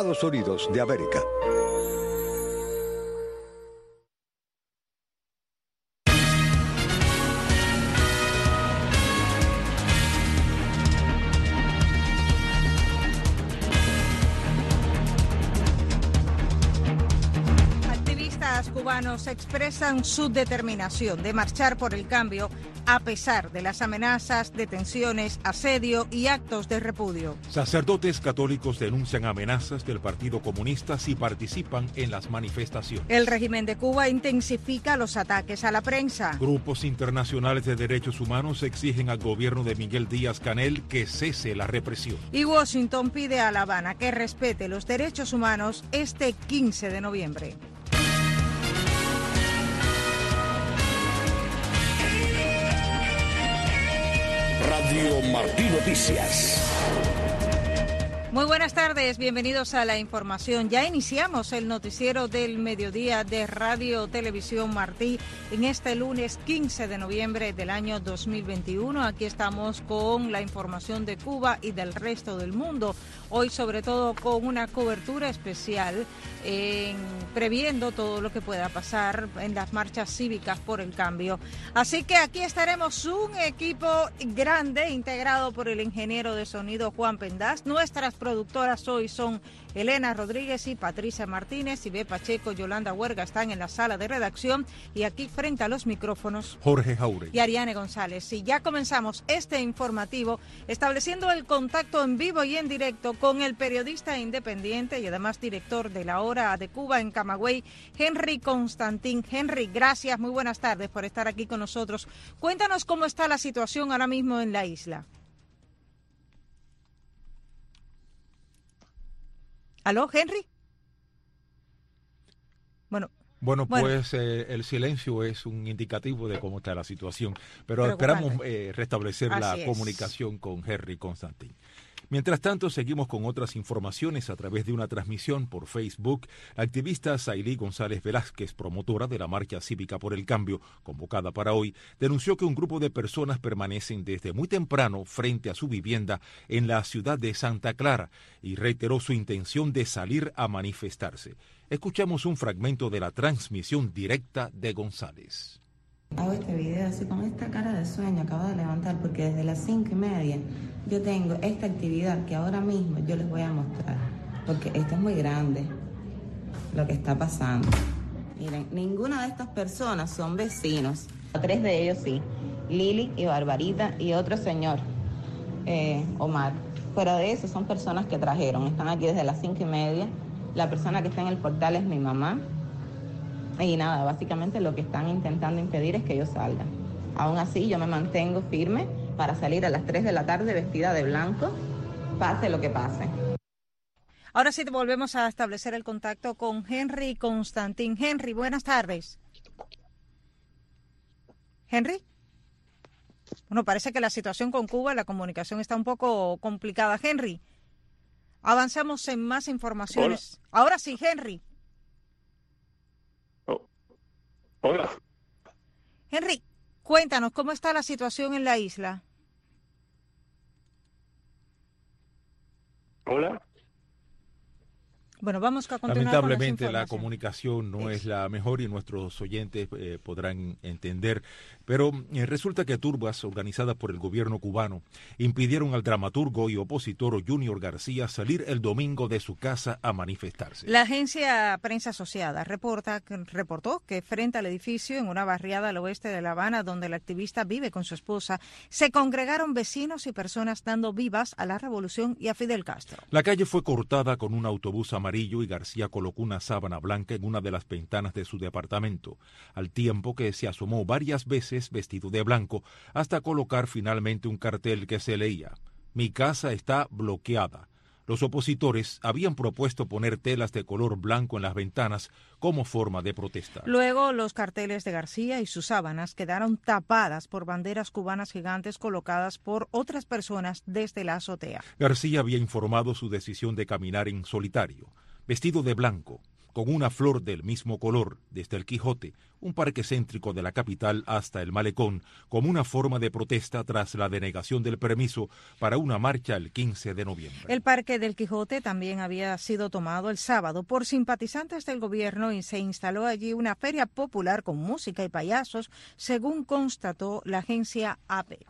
Estados Unidos de América. Cubanos expresan su determinación de marchar por el cambio a pesar de las amenazas, detenciones, asedio y actos de repudio. Sacerdotes católicos denuncian amenazas del Partido Comunista si participan en las manifestaciones. El régimen de Cuba intensifica los ataques a la prensa. Grupos internacionales de derechos humanos exigen al gobierno de Miguel Díaz-Canel que cese la represión. Y Washington pide a La Habana que respete los derechos humanos este 15 de noviembre. Radio Martí Noticias. Muy buenas tardes, bienvenidos a la información. Ya iniciamos el noticiero del mediodía de Radio Televisión Martí en este lunes 15 de noviembre del año 2021. Aquí estamos con la información de Cuba y del resto del mundo. Hoy sobre todo con una cobertura especial previendo todo lo que pueda pasar en las marchas cívicas por el cambio. Así que aquí estaremos un equipo grande integrado por el ingeniero de sonido Juan Pendaz. Nuestras productoras hoy son Elena Rodríguez y Patricia Martínez, Ibe Pacheco, Yolanda Huerga están en la sala de redacción y aquí frente a los micrófonos Jorge Jauregui y Ariane González. Y ya comenzamos este informativo estableciendo el contacto en vivo y en directo con el periodista independiente y además director de La Hora de Cuba en Camagüey, Henry Constantín. Henry, gracias, muy buenas tardes por estar aquí con nosotros. Cuéntanos cómo está la situación ahora mismo en la isla. ¿Aló, Henry? Bueno, pues el silencio es un indicativo de cómo está la situación, pero esperamos restablecer la comunicación con Henry Constantín. Mientras tanto, seguimos con otras informaciones a través de una transmisión por Facebook. La activista Sailí González Velázquez, promotora de la Marcha Cívica por el Cambio, convocada para hoy, denunció que un grupo de personas permanecen desde muy temprano frente a su vivienda en la ciudad de Santa Clara y reiteró su intención de salir a manifestarse. Escuchamos un fragmento de la transmisión directa de González. Hago este video así con esta cara de sueño, acabo de levantar porque desde las 5:30 yo tengo esta actividad que ahora mismo yo les voy a mostrar, porque esto es muy grande lo que está pasando. Miren, ninguna de estas personas son vecinos, 3 de ellos sí, Lili y Barbarita y otro señor, Omar. Fuera de eso son personas que trajeron, están aquí desde las 5:30, la persona que está en el portal es mi mamá. Y nada, básicamente lo que están intentando impedir es que yo salga. Aún así, yo me mantengo firme para salir a las 3 de la tarde vestida de blanco, pase lo que pase. Ahora sí volvemos a establecer el contacto con Henry Constantín. Henry, buenas tardes. ¿Henry? Bueno, parece que la situación con Cuba, la comunicación está un poco complicada. Henry, avanzamos en más informaciones. Hola. Ahora sí, Henry. Hola. Henry, cuéntanos, ¿cómo está la situación en la isla? Hola. Bueno, vamos a continuar. Lamentablemente con la comunicación no es la mejor y nuestros oyentes podrán entender, pero resulta que turbas organizadas por el gobierno cubano impidieron al dramaturgo y opositor Junior García salir el domingo de su casa a manifestarse. La agencia Prensa Asociada reportó que frente al edificio en una barriada al oeste de La Habana, donde el activista vive con su esposa, se congregaron vecinos y personas dando vivas a la revolución y a Fidel Castro. La calle fue cortada con un autobús amarillo y García colocó una sábana blanca en una de las ventanas de su departamento, al tiempo que se asomó varias veces vestido de blanco hasta colocar finalmente un cartel que se leía: "Mi casa está bloqueada". Los opositores habían propuesto poner telas de color blanco en las ventanas como forma de protesta. Luego, los carteles de García y sus sábanas quedaron tapadas por banderas cubanas gigantes colocadas por otras personas desde la azotea. García había informado su decisión de caminar en solitario, vestido de blanco, con una flor del mismo color, desde el Quijote, un parque céntrico de la capital, hasta el Malecón, como una forma de protesta tras la denegación del permiso para una marcha el 15 de noviembre. El Parque del Quijote también había sido tomado el sábado por simpatizantes del gobierno y se instaló allí una feria popular con música y payasos, según constató la agencia AP.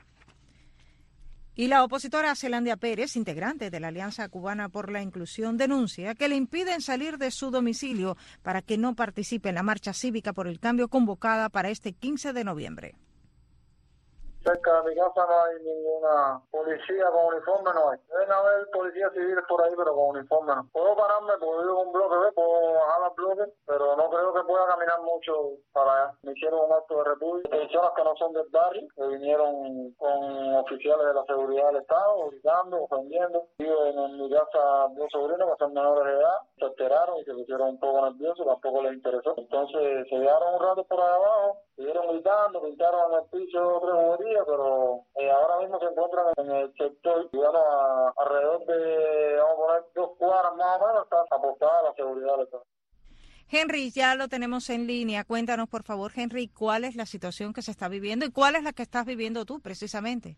Y la opositora Zelandia Pérez, integrante de la Alianza Cubana por la Inclusión, denuncia que le impiden salir de su domicilio para que no participe en la marcha cívica por el cambio convocada para este 15 de noviembre. Cerca de mi casa no hay ninguna policía con uniforme, no hay. Deben haber policías civiles por ahí, pero con uniforme no. Puedo pararme, puedo ir a un bloque, puedo bajar al bloque, pero no creo que pueda caminar mucho para allá. Me hicieron un acto de república. Personas que no son del barrio, que vinieron con oficiales de la seguridad del Estado, gritando, ofendiendo. Vivo en mi casa dos sobrinos que son menores de edad, se alteraron y se pusieron un poco nerviosos, tampoco les interesó. Entonces se quedaron un rato por ahí abajo, siguieron gritando, pintaron en el piso tres botellas, pero ahora mismo se encuentran en el sector, digamos, alrededor de, vamos a poner, 2 cuadras más o menos, está apostada la seguridad del Estado. Henry, ya lo tenemos en línea. Cuéntanos, por favor, Henry, cuál es la situación que se está viviendo y cuál es la que estás viviendo tú, precisamente.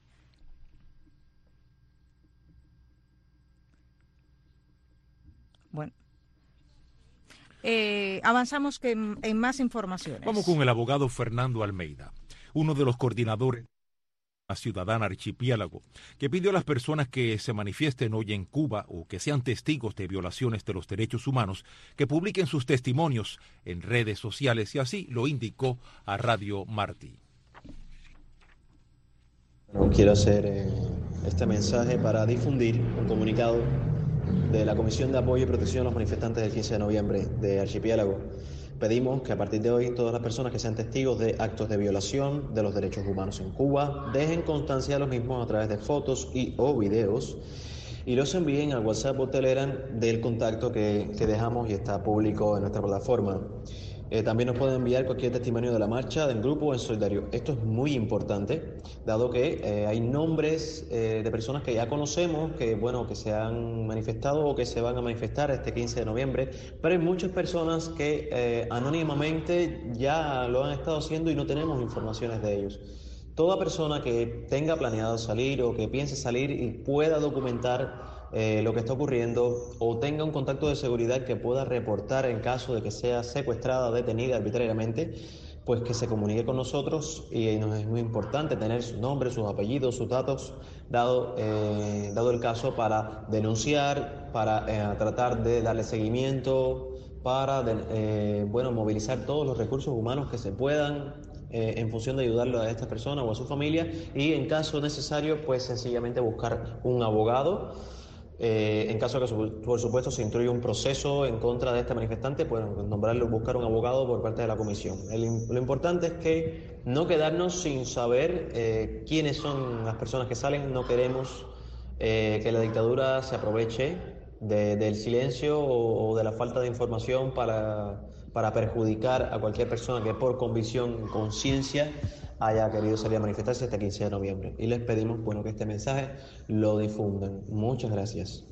Bueno. Avanzamos en más informaciones. Vamos con el abogado Fernando Almeida, uno de los coordinadores de la Ciudadana Archipiélago, que pidió a las personas que se manifiesten hoy en Cuba o que sean testigos de violaciones de los derechos humanos que publiquen sus testimonios en redes sociales, y así lo indicó a Radio Martí. Bueno, quiero hacer este mensaje para difundir un comunicado de la Comisión de Apoyo y Protección a los Manifestantes del 15 de noviembre de Archipiélago. Pedimos que a partir de hoy todas las personas que sean testigos de actos de violación de los derechos humanos en Cuba dejen constancia de los mismos a través de fotos y o videos y los envíen al WhatsApp o Telegram del contacto que dejamos y está público en nuestra plataforma. También nos pueden enviar cualquier testimonio de la marcha, del grupo o en solidario. Esto es muy importante, dado que hay nombres de personas que ya conocemos, que se han manifestado o que se van a manifestar este 15 de noviembre, pero hay muchas personas que anónimamente ya lo han estado haciendo y no tenemos informaciones de ellos. Toda persona que tenga planeado salir o que piense salir y pueda documentar lo que está ocurriendo o tenga un contacto de seguridad que pueda reportar en caso de que sea secuestrada o detenida arbitrariamente, pues que se comunique con nosotros, y nos es muy importante tener su nombre, sus apellidos, sus datos, dado el caso, para denunciar, para tratar de darle seguimiento, para movilizar todos los recursos humanos que se puedan en función de ayudarlo a esta persona o a su familia, y en caso necesario, pues sencillamente buscar un abogado. En caso de que, por supuesto, se instruya un proceso en contra de este manifestante, pues buscar un abogado por parte de la comisión. Lo importante es que no quedarnos sin saber quiénes son las personas que salen. No queremos que la dictadura se aproveche del silencio o de la falta de información para perjudicar a cualquier persona que por convicción, conciencia, haya querido salir a manifestarse este 15 de noviembre. Y les pedimos que este mensaje lo difundan. Muchas gracias.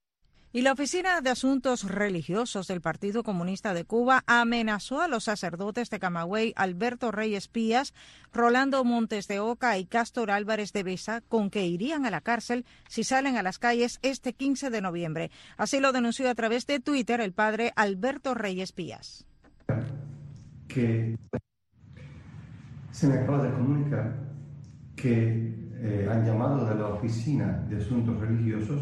Y la Oficina de Asuntos Religiosos del Partido Comunista de Cuba amenazó a los sacerdotes de Camagüey, Alberto Reyes Pías, Rolando Montes de Oca y Cástor Álvarez de Besa, con que irían a la cárcel si salen a las calles este 15 de noviembre. Así lo denunció a través de Twitter el padre Alberto Reyes Pías. Que se me acaba de comunicar que han llamado de la Oficina de Asuntos Religiosos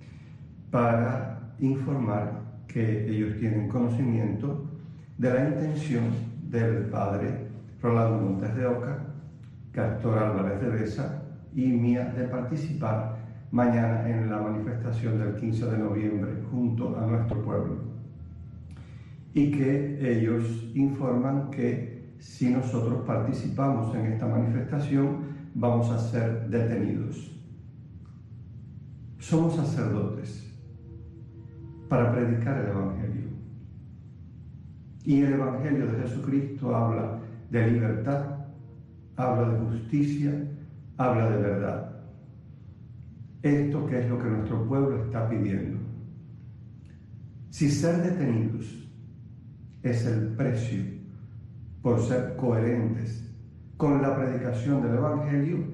para informar que ellos tienen conocimiento de la intención del padre Rolando Montes de Oca, Cástor Álvarez de Besa y mía de participar mañana en la manifestación del 15 de noviembre junto a nuestro pueblo. Y que ellos informan que si nosotros participamos en esta manifestación, vamos a ser detenidos. Somos sacerdotes para predicar el Evangelio. Y el Evangelio de Jesucristo habla de libertad, habla de justicia, habla de verdad. Esto que es lo que nuestro pueblo está pidiendo. Si ser detenidos es el precio por ser coherentes con la predicación del Evangelio,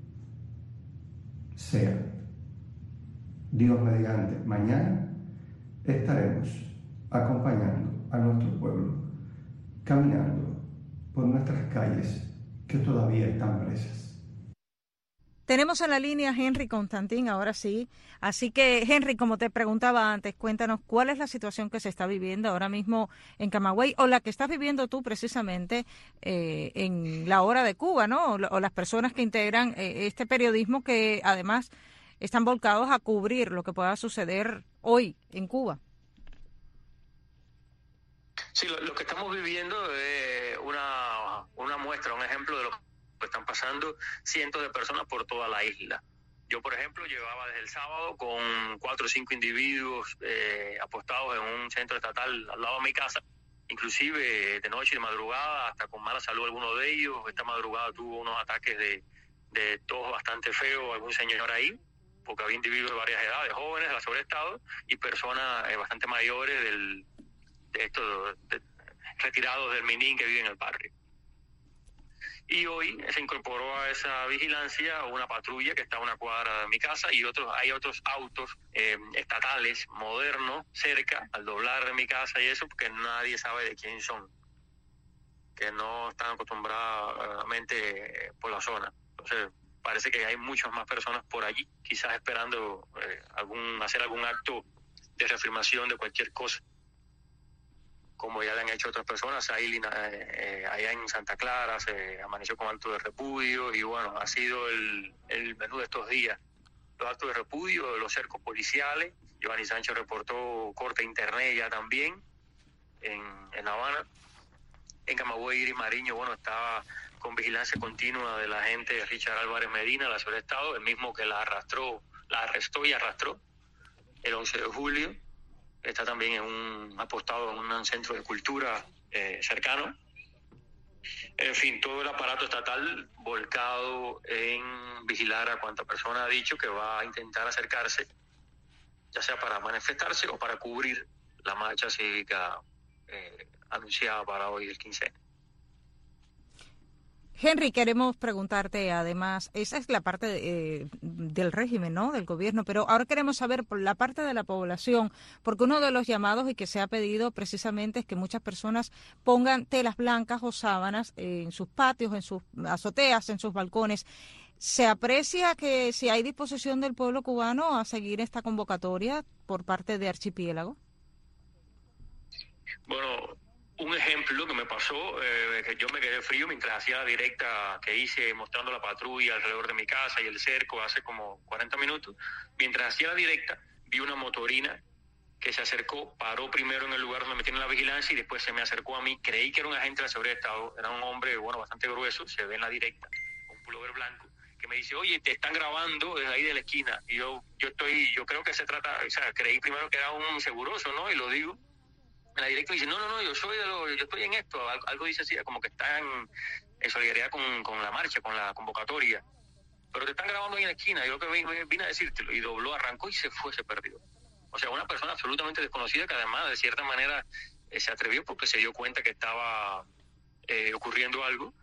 sea. Dios mediante, mañana estaremos acompañando a nuestro pueblo, caminando por nuestras calles que todavía están presas. Tenemos en la línea a Henry Constantín, ahora sí. Así que, Henry, como te preguntaba antes, cuéntanos cuál es la situación que se está viviendo ahora mismo en Camagüey, o la que estás viviendo tú precisamente en la hora de Cuba, ¿no? O las personas que integran este periodismo que además están volcados a cubrir lo que pueda suceder hoy en Cuba. Sí, lo que estamos viviendo es una muestra, un ejemplo de lo que están pasando cientos de personas por toda la isla. Yo, por ejemplo, llevaba desde el sábado con 4 o 5 individuos apostados en un centro estatal al lado de mi casa, inclusive de noche y de madrugada, hasta con mala salud alguno de ellos. Esta madrugada tuvo unos ataques de tos bastante feos, algún señor ahí, porque había individuos de varias edades, jóvenes, de la sobreestado, y personas bastante mayores retirados del Minín que viven en el barrio. Y hoy se incorporó a esa vigilancia una patrulla que está a una cuadra de mi casa y hay otros autos estatales modernos cerca, al doblar de mi casa y eso, porque nadie sabe de quién son, que no están acostumbrados por la zona. Entonces parece que hay muchas más personas por allí, quizás esperando hacer algún acto de reafirmación de cualquier cosa, como ya le han hecho otras personas. Allá en Santa Clara se amaneció con acto de repudio y bueno, ha sido el menú de estos días. Los actos de repudio, los cercos policiales. Giovanni Sánchez reportó corte de internet ya también en La Habana. En Camagüey, Iris Mariño, bueno, estaba con vigilancia continua de la agente de Richard Álvarez Medina, la Sobreestado, el mismo que la arrestó y arrastró el 11 de julio. Está también apostado en un centro de cultura cercano. En fin, todo el aparato estatal volcado en vigilar a cuanta persona ha dicho que va a intentar acercarse, ya sea para manifestarse o para cubrir la marcha cívica anunciada para hoy, el 15. Henry, queremos preguntarte además, esa es la parte del régimen, ¿no?, del gobierno, pero ahora queremos saber por la parte de la población, porque uno de los llamados y que se ha pedido precisamente es que muchas personas pongan telas blancas o sábanas en sus patios, en sus azoteas, en sus balcones. ¿Se aprecia que si hay disposición del pueblo cubano a seguir esta convocatoria por parte de Archipiélago? Bueno, un ejemplo que me pasó, que yo me quedé frío mientras hacía la directa que hice mostrando la patrulla alrededor de mi casa y el cerco hace como 40 minutos. Mientras hacía la directa, vi una motorina que se acercó, paró primero en el lugar donde me tienen la vigilancia y después se me acercó a mí. Creí que era un agente de la seguridad de Estado, era un hombre, bueno, bastante grueso, se ve en la directa, con un pullover blanco, que me dice, oye, te están grabando desde ahí de la esquina. Y yo creo que se trata, o sea, creí primero que era un seguroso, ¿no? Y lo digo. En la directa dice, no, yo estoy en esto, algo dice así, como que está en solidaridad con la marcha, con la convocatoria, pero te están grabando ahí en la esquina. Yo lo que vine a decírtelo, y dobló, arrancó y se perdió. O sea, una persona absolutamente desconocida que además de cierta manera se atrevió porque se dio cuenta que estaba ocurriendo algo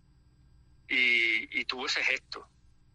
y tuvo ese gesto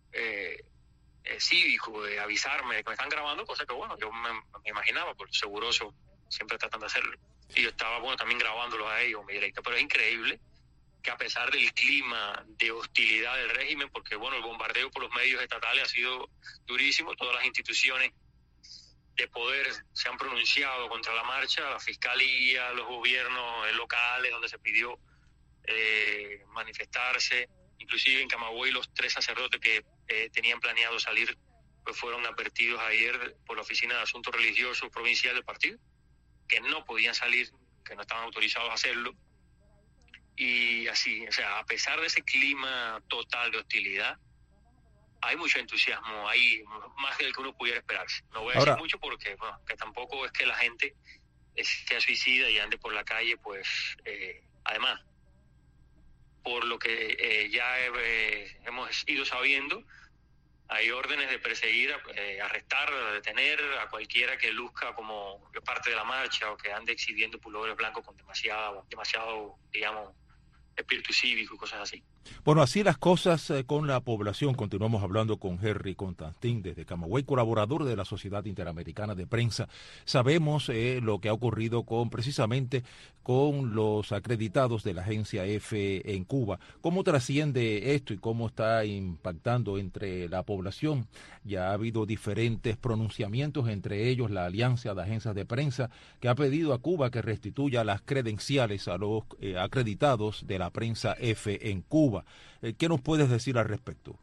cívico de avisarme de que me están grabando, cosa que bueno, yo me imaginaba, porque seguroso siempre tratan de hacerlo. Y yo estaba, bueno, también grabándolos a ellos, mi directa. Pero es increíble que a pesar del clima de hostilidad del régimen, porque, bueno, el bombardeo por los medios estatales ha sido durísimo, todas las instituciones de poder se han pronunciado contra la marcha, la fiscalía, los gobiernos locales, donde se pidió manifestarse, inclusive en Camagüey los 3 sacerdotes que tenían planeado salir, pues fueron advertidos ayer por la Oficina de Asuntos Religiosos Provincial del partido, que no podían salir, que no estaban autorizados a hacerlo. Y así, o sea, a pesar de ese clima total de hostilidad, hay mucho entusiasmo, hay más del que uno pudiera esperarse. No voy a decir mucho porque, bueno, que tampoco es que la gente sea suicida y ande por la calle, pues, además, por lo que ya hemos ido sabiendo, hay órdenes de perseguir, arrestar, detener a cualquiera que luzca como parte de la marcha o que ande exhibiendo pullovers blancos con demasiado, digamos, espíritu cívico y cosas así. Bueno, así las cosas con la población. Continuamos hablando con Henry Constantin desde Camagüey, colaborador de la Sociedad Interamericana de Prensa. Sabemos lo que ha ocurrido precisamente con los acreditados de la agencia EFE en Cuba. ¿Cómo trasciende esto y cómo está impactando entre la población? Ya ha habido diferentes pronunciamientos, entre ellos la Alianza de Agencias de Prensa, que ha pedido a Cuba que restituya las credenciales a los acreditados de la prensa EFE en Cuba. ¿Qué nos puedes decir al respecto?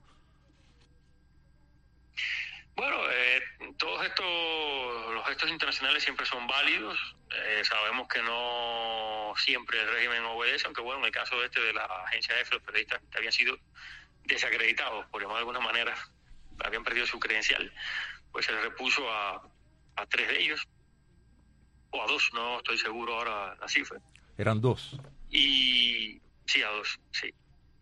Bueno, todos los gestos internacionales siempre son válidos. Sabemos que no siempre el régimen obedece, aunque bueno, en el caso de la agencia EFE, los periodistas habían sido desacreditados, por llamarlo de alguna manera, habían perdido su credencial, pues se les repuso a 3 de ellos, o a 2, no estoy seguro ahora la cifra. Eran 2. Sí, a 2, sí.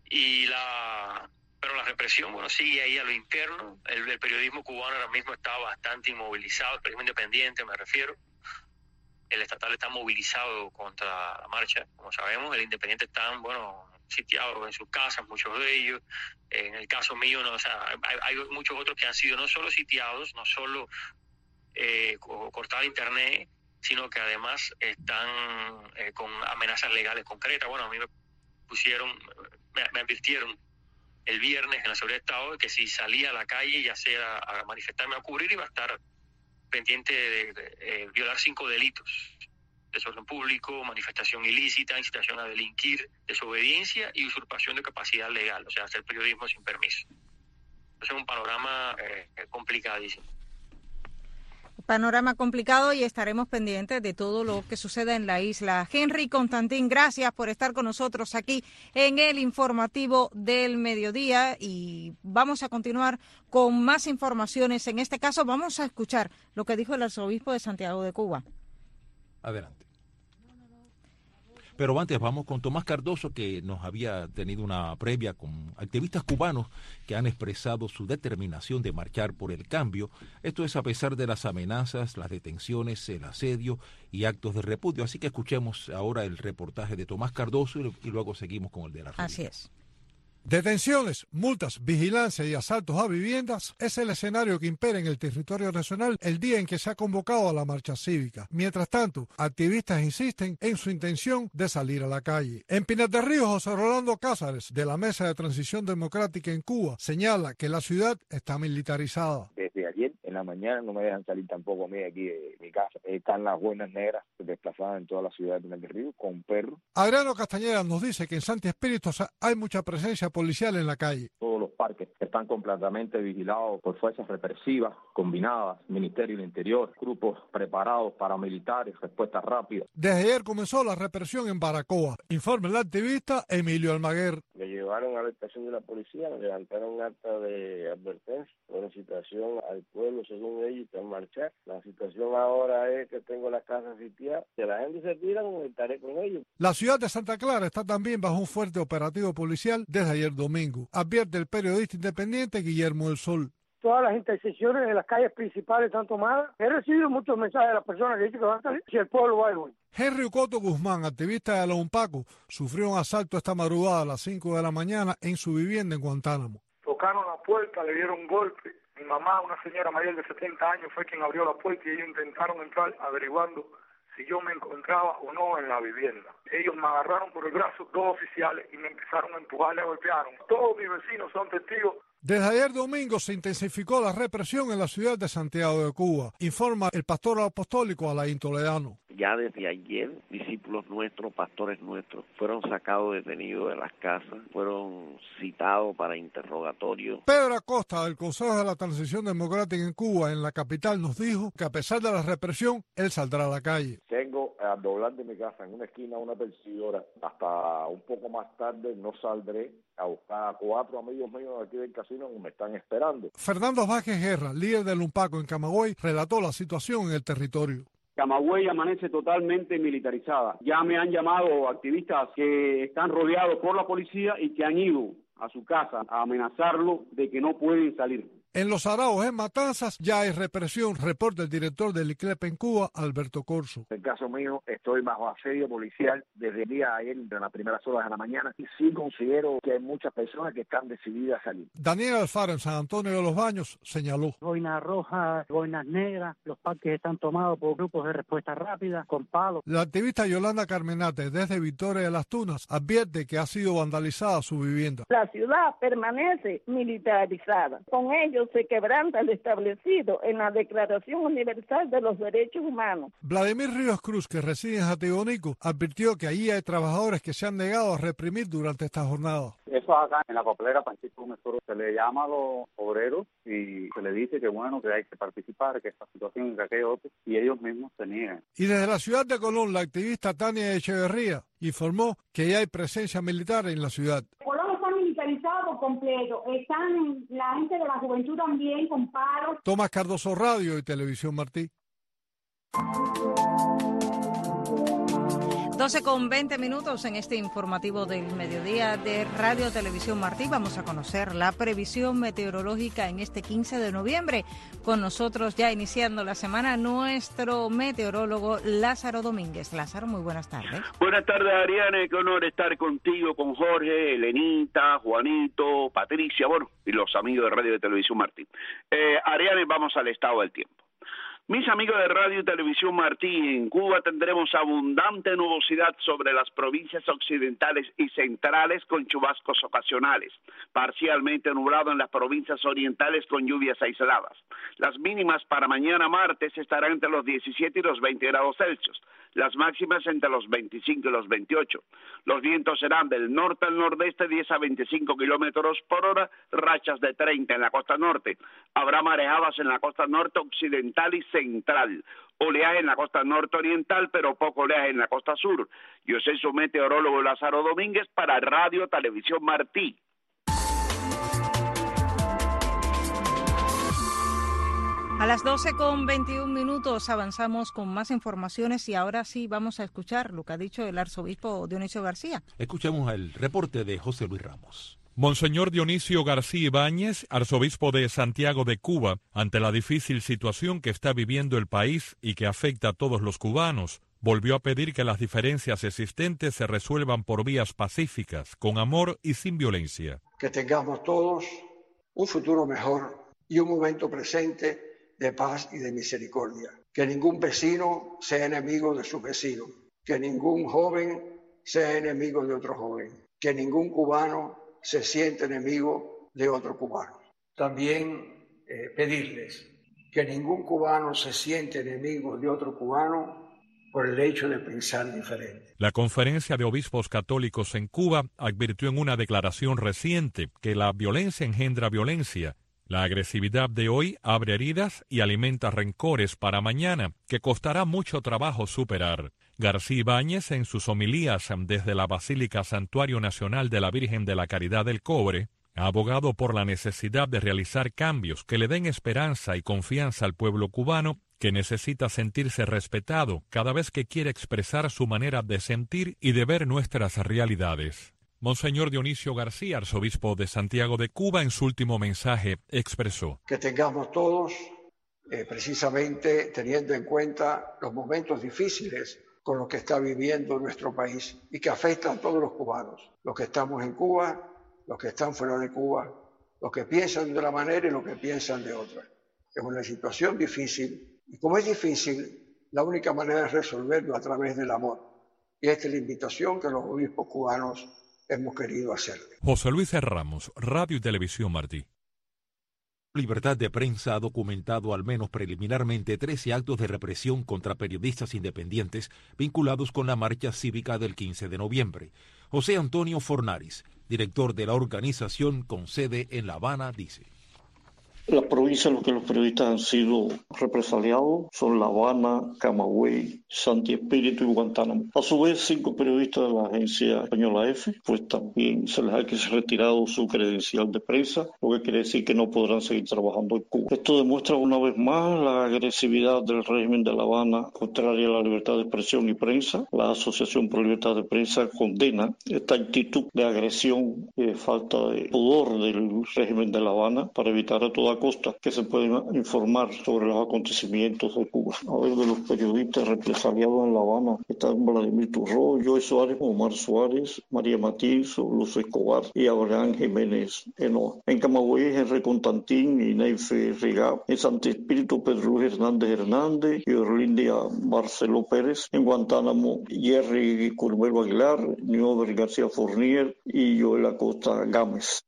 Pero la represión, bueno, sigue ahí a lo interno. El periodismo cubano ahora mismo está bastante inmovilizado, el periodismo independiente me refiero. El estatal está movilizado contra la marcha, como sabemos. El independiente están, sitiados en sus casas, muchos de ellos. En el caso mío, hay muchos otros que han sido no solo sitiados, no solo cortado internet, sino que además están con amenazas legales concretas. Bueno, a mí me advirtieron el viernes en la Seguridad de Estado de que si salía a la calle, ya sea a manifestarme o a cubrir, iba a estar pendiente de violar 5 delitos: desorden público, manifestación ilícita, incitación a delinquir, desobediencia y usurpación de capacidad legal, o sea, hacer periodismo sin permiso. Entonces es un panorama complicadísimo. Panorama complicado, y estaremos pendientes de todo lo que suceda en la isla. Henry Constantin, gracias por estar con nosotros aquí en el informativo del mediodía, y vamos a continuar con más informaciones. En este caso vamos a escuchar lo que dijo el arzobispo de Santiago de Cuba. Adelante. Pero antes vamos con Tomás Cardoso, que nos había tenido una previa con activistas cubanos que han expresado su determinación de marchar por el cambio. Esto es a pesar de las amenazas, las detenciones, el asedio y actos de repudio. Así que escuchemos ahora el reportaje de Tomás Cardoso y luego seguimos con el de la radio. Así es. Detenciones, multas, vigilancia y asaltos a viviendas es el escenario que impera en el territorio nacional el día en que se ha convocado a la marcha cívica. Mientras tanto, activistas insisten en su intención de salir a la calle. En Pinar del Río, José Rolando Cázares, de la Mesa de Transición Democrática en Cuba, señala que la ciudad está militarizada. Desde ayer en la mañana no me dejan salir tampoco a mí aquí de mi casa. Están las buenas negras desplazadas en toda la ciudad de Pinar del Río con perros. Adriano Castañeda nos dice que en Santi Espíritu hay mucha presencia policial en la calle. Todos los parques están completamente vigilados por fuerzas represivas combinadas, Ministerio del Interior, grupos preparados, paramilitares, respuesta rápida. Desde ayer comenzó la represión en Baracoa. Informa el activista Emilio Almaguer. Me llevaron a la estación de la policía, me levantaron acta de advertencia por incitación al pueblo, según ellos, a marchar. La situación ahora es que tengo la casa sitiada. Si la gente se tira, estaré con ellos. La ciudad de Santa Clara está también bajo un fuerte operativo policial desde ayer domingo, advierte el periodista independiente Guillermo del Sol. Todas las intersecciones de las calles principales están tomadas. He recibido muchos mensajes de las personas que dicen que van a salir si el pueblo va a ir hoy. Henry Coto Guzmán, activista de la UNPACO, sufrió un asalto esta madrugada a las 5 de la mañana en su vivienda en Guantánamo. Tocaron la puerta, le dieron un golpe. Mi mamá, una señora mayor de 70 años, fue quien abrió la puerta y ellos intentaron entrar averiguando si yo me encontraba o no en la vivienda. Ellos me agarraron por el brazo, 2 oficiales, y me empezaron a empujar, le golpearon. Todos mis vecinos son testigos. Desde ayer domingo se intensificó la represión en la ciudad de Santiago de Cuba, informa el pastor apostólico Alain Toledano. Ya desde ayer, discípulos nuestros, pastores nuestros, fueron sacados detenidos de las casas, fueron citados para interrogatorio. Pedro Acosta, del Consejo de la Transición Democrática en Cuba, en la capital, nos dijo que a pesar de la represión, él saldrá a la calle. Tengo al doblar de mi casa en una esquina una perseguidora. Hasta un poco más tarde no saldré a buscar a 4 amigos míos aquí del casino que me están esperando. Fernando Vázquez Guerra, líder del UNPACO en Camagüey, relató la situación en el territorio. Camagüey amanece totalmente militarizada. Ya me han llamado activistas que están rodeados por la policía y que han ido a su casa a amenazarlo de que no pueden salir. En Los Araos, en Matanzas, ya hay represión, reporta el director del ICLEP en Cuba, Alberto Corso. En el caso mío, estoy bajo asedio policial desde el día de ayer, de las primeras horas de la mañana, y sí considero que hay muchas personas que están decididas a salir. Daniel Alfaro, en San Antonio de los Baños, señaló. Boinas rojas, boinas negras, los parques están tomados por grupos de respuesta rápida, con palos. La activista Yolanda Carmenate, desde Victoria de las Tunas, advierte que ha sido vandalizada su vivienda. La ciudad permanece militarizada. Con ello se quebranta lo establecido en la Declaración Universal de los Derechos Humanos. Vladimir Ríos Cruz, que reside en Jatibonico, advirtió que allí hay trabajadores que se han negado a reprimir durante esta jornada. Eso acá en la papelera Francisco Gómez Toro se le llama a los obreros y se le dice que bueno, que hay que participar, que esta situación y que aquello otro, y ellos mismos se niegan. Y desde la ciudad de Colón, la activista Tania Echeverría informó que ya hay presencia militar en la ciudad. Colón está militarizado por completo, están la gente de la juventud también con paros. Tomás Cardoso, Radio y Televisión Martí. 12:20 en este informativo del mediodía de Radio Televisión Martí. Vamos a conocer la previsión meteorológica en este 15 de noviembre. Con nosotros ya iniciando la semana nuestro meteorólogo Lázaro Domínguez. Lázaro, muy buenas tardes. Buenas tardes, Ariane. Qué honor estar contigo, con Jorge, Elenita, Juanito, Patricia, bueno, y los amigos de Radio y Televisión Martí. Ariane, vamos al estado del tiempo. Mis amigos de Radio y Televisión Martí, en Cuba tendremos abundante nubosidad sobre las provincias occidentales y centrales con chubascos ocasionales, parcialmente nublado en las provincias orientales con lluvias aisladas. Las mínimas para mañana martes estarán entre los 17 y los 20 grados Celsius, las máximas entre los 25 y los 28. Los vientos serán del norte al nordeste 10 a 25 kilómetros por hora, rachas de 30 en la costa norte. Habrá marejadas en la costa norte occidental y central, oleaje en la costa norte-oriental, pero poco oleaje en la costa sur. Yo soy su meteorólogo Lázaro Domínguez para Radio Televisión Martí. A las 12:21 avanzamos con más informaciones y ahora sí vamos a escuchar lo que ha dicho el arzobispo Dionisio García. Escuchemos el reporte de José Luis Ramos. Monseñor Dionisio García Ibáñez, arzobispo de Santiago de Cuba, ante la difícil situación que está viviendo el país y que afecta a todos los cubanos, volvió a pedir que las diferencias existentes se resuelvan por vías pacíficas, con amor y sin violencia. Que tengamos todos un futuro mejor y un momento presente de paz y de misericordia. Que ningún vecino sea enemigo de su vecino. Que ningún joven sea enemigo de otro joven. Que ningún cubano se siente enemigo de otro cubano. También pedirles que ningún cubano se siente enemigo de otro cubano por el hecho de pensar diferente. La Conferencia de Obispos Católicos en Cuba advirtió en una declaración reciente que la violencia engendra violencia. La agresividad de hoy abre heridas y alimenta rencores para mañana, que costará mucho trabajo superar. García Ibáñez, en sus homilías desde la Basílica Santuario Nacional de la Virgen de la Caridad del Cobre, ha abogado por la necesidad de realizar cambios que le den esperanza y confianza al pueblo cubano, que necesita sentirse respetado cada vez que quiere expresar su manera de sentir y de ver nuestras realidades. Monseñor Dionisio García, arzobispo de Santiago de Cuba, en su último mensaje expresó: que tengamos todos, precisamente teniendo en cuenta los momentos difíciles con los que está viviendo nuestro país y que afectan a todos los cubanos, los que estamos en Cuba, los que están fuera de Cuba, los que piensan de una manera y los que piensan de otra. Es una situación difícil y como es difícil, la única manera es resolverlo a través del amor. Y esta es la invitación que los obispos cubanos hemos querido hacer. José Luis Ramos, Radio y Televisión Martí. Libertad de Prensa ha documentado al menos preliminarmente 13 actos de represión contra periodistas independientes vinculados con la marcha cívica del 15 de noviembre. José Antonio Fornaris, director de la organización con sede en La Habana, dice: Las provincias en las que los periodistas han sido represaliados son La Habana, Camagüey, Santi Espíritu y Guantánamo. A su vez, 5 periodistas de la agencia española EFE, pues también se les ha retirado su credencial de prensa, lo que quiere decir que no podrán seguir trabajando en Cuba. Esto demuestra una vez más la agresividad del régimen de La Habana, contraria a la libertad de expresión y prensa. La Asociación por Libertad de Prensa condena esta actitud de agresión y de falta de pudor del régimen de La Habana para evitar a toda la costa que se pueden informar sobre los acontecimientos de Cuba. A ver, de los periodistas represaliados en La Habana están Vladimir Turró, Joe Suárez, Omar Suárez, María Matiz, Luz Escobar y Abraham Jiménez Enoa. En Camagüey, Henry Constantín y Neife Rigá. En Santo Espíritu, Pedro Luis Hernández y Orlindia Barceló Pérez. En Guantánamo, Jerry Curvelo Aguilar, Niober García Fournier y Joel Acosta Gámez.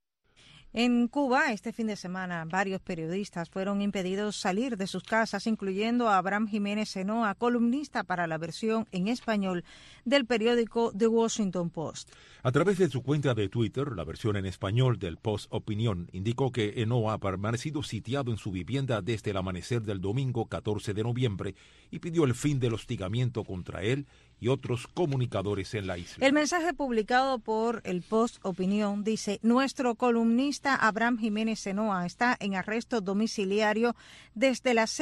En Cuba, este fin de semana, varios periodistas fueron impedidos salir de sus casas, incluyendo a Abraham Jiménez Enoa, columnista para la versión en español del periódico The Washington Post. A través de su cuenta de Twitter, la versión en español del Post Opinión indicó que Enoa ha permanecido sitiado en su vivienda desde el amanecer del domingo 14 de noviembre y pidió el fin del hostigamiento contra él y otros comunicadores en la isla. El mensaje publicado por el Post Opinión dice: nuestro columnista Abraham Jiménez Enoa está en arresto domiciliario desde las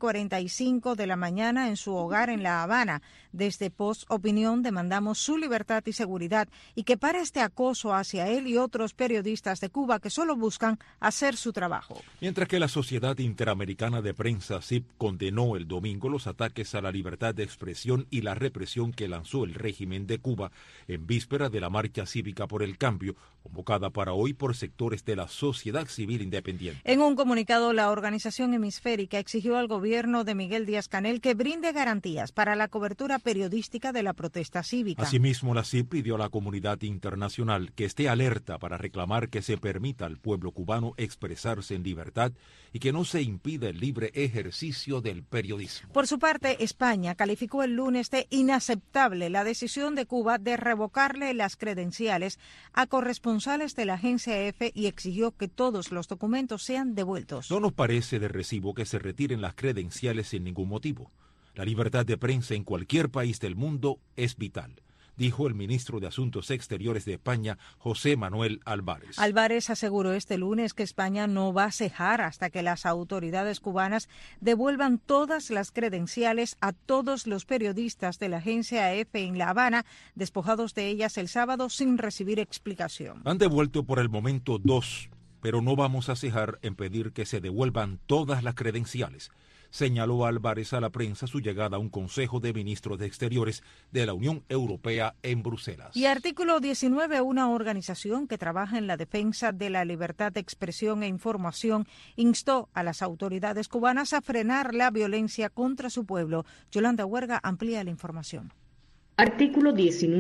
6:45 de la mañana en su hogar en La Habana. Desde Post Opinión demandamos su libertad y seguridad y que pare este acoso hacia él y otros periodistas de Cuba que solo buscan hacer su trabajo. Mientras que la Sociedad Interamericana de Prensa, SIP, condenó el domingo los ataques a la libertad de expresión y la represión que lanzó el régimen de Cuba en víspera de la marcha cívica por el cambio, convocada para hoy por sectores de la sociedad civil independiente. En un comunicado, la organización hemisférica exigió al gobierno de Miguel Díaz-Canel que brinde garantías para la cobertura periodística de la protesta cívica. Asimismo, la CIP pidió a la comunidad internacional que esté alerta para reclamar que se permita al pueblo cubano expresarse en libertad y que no se impida el libre ejercicio del periodismo. Por su parte, España calificó el lunes de inaceptable la decisión de Cuba de revocarle las credenciales a corresponsales de la agencia EFE y exigió que todos los documentos sean devueltos. No nos parece de recibo que se retiren las credenciales sin ningún motivo. La libertad de prensa en cualquier país del mundo es vital, dijo el ministro de Asuntos Exteriores de España, José Manuel Álvarez. Álvarez aseguró este lunes que España no va a cejar hasta que las autoridades cubanas devuelvan todas las credenciales a todos los periodistas de la agencia EFE en La Habana, despojados de ellas el sábado sin recibir explicación. Han devuelto por el momento 2, pero no vamos a cejar en pedir que se devuelvan todas las credenciales, señaló Álvarez a la prensa su llegada a un Consejo de Ministros de Exteriores de la Unión Europea en Bruselas. Y Artículo 19, una organización que trabaja en la defensa de la libertad de expresión e información, instó a las autoridades cubanas a frenar la violencia contra su pueblo. Yolanda Huerga amplía la información. Artículo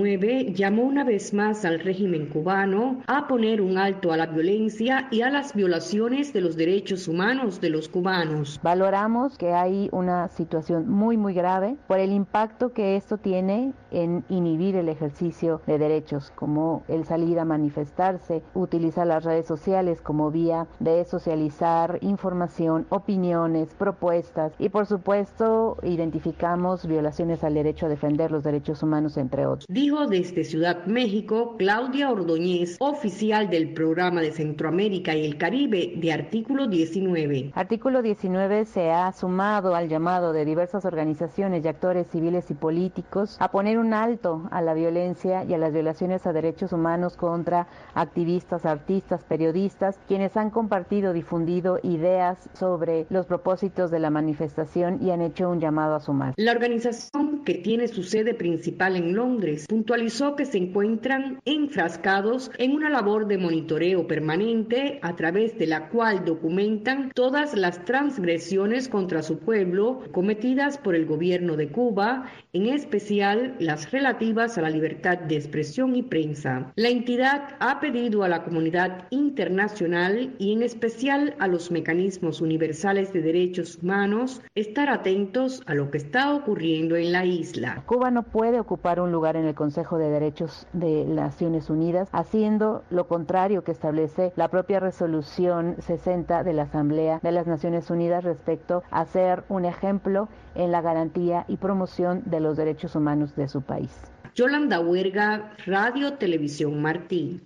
19 llamó una vez más al régimen cubano a poner un alto a la violencia y a las violaciones de los derechos humanos de los cubanos. Valoramos que hay una situación muy grave por el impacto que esto tiene en inhibir el ejercicio de derechos, como el salir a manifestarse, utilizar las redes sociales como vía de socializar información, opiniones, propuestas y por supuesto identificamos violaciones al derecho a defender los derechos humanos, entre otros. Dijo desde Ciudad México Claudia Ordóñez, oficial del Programa de Centroamérica y el Caribe de Artículo 19. Artículo 19 se ha sumado al llamado de diversas organizaciones y actores civiles y políticos a poner un alto a la violencia y a las violaciones a derechos humanos contra activistas, artistas, periodistas, quienes han compartido, difundido ideas sobre los propósitos de la manifestación y han hecho un llamado a sumar. La organización, que tiene su sede principal en Londres, puntualizó que se encuentran enfrascados en una labor de monitoreo permanente a través de la cual documentan todas las transgresiones contra su pueblo cometidas por el gobierno de Cuba, en especial las relativas a la libertad de expresión y prensa. La entidad ha pedido a la comunidad internacional y en especial a los mecanismos universales de derechos humanos estar atentos a lo que está ocurriendo en la isla. Cuba no puede ocupar un lugar en el Consejo de Derechos de Naciones Unidas, haciendo lo contrario que establece la propia resolución 60 de la Asamblea de las Naciones Unidas respecto a ser un ejemplo en la garantía y promoción de los derechos humanos de su país. Yolanda Huerga, Radio Televisión Martí.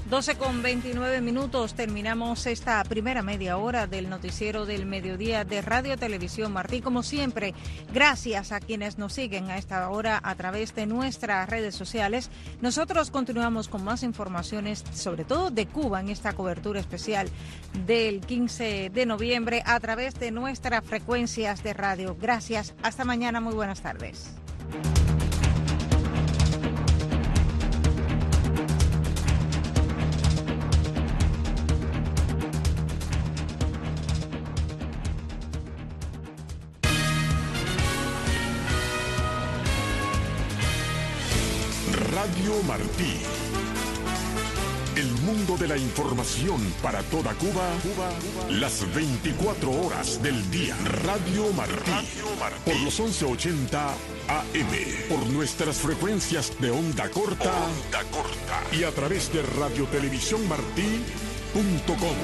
12:29, terminamos esta primera media hora del noticiero del mediodía de Radio Televisión Martí. Como siempre, gracias a quienes nos siguen a esta hora a través de nuestras redes sociales. Nosotros continuamos con más informaciones, sobre todo de Cuba, en esta cobertura especial del 15 de noviembre a través de nuestras frecuencias de radio. Gracias, hasta mañana, muy buenas tardes. Radio Martí. El mundo de la información para toda Cuba, las 24 horas del día. Radio Martí. Por los 1180 AM. Por nuestras frecuencias de onda corta. Y a través de radiotelevisiónmartí.com.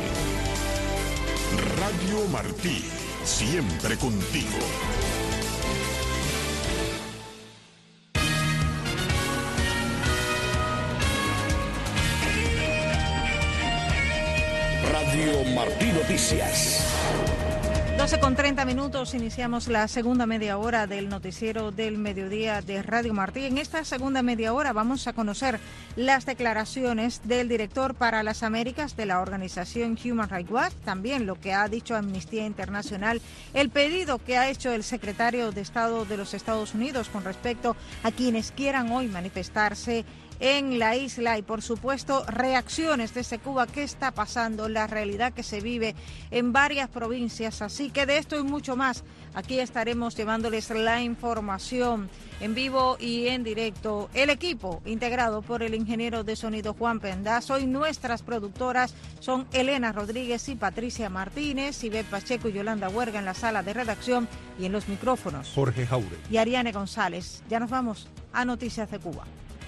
Radio Martí. Siempre contigo. Radio Martí Noticias. 12:30, iniciamos la segunda media hora del noticiero del mediodía de Radio Martí. En esta segunda media hora vamos a conocer las declaraciones del director para las Américas de la organización Human Rights Watch, también lo que ha dicho Amnistía Internacional, el pedido que ha hecho el secretario de Estado de los Estados Unidos con respecto a quienes quieran hoy manifestarse en la isla y, por supuesto, reacciones desde Cuba, qué está pasando, la realidad que se vive en varias provincias. Así que de esto y mucho más, aquí estaremos llevándoles la información en vivo y en directo. El equipo integrado por el ingeniero de sonido Juan Pendaz. Hoy nuestras productoras son Elena Rodríguez y Patricia Martínez, Ivette Pacheco y Yolanda Huerga en la sala de redacción y en los micrófonos Jorge Jaure y Ariane González. Ya nos vamos a Noticias de Cuba.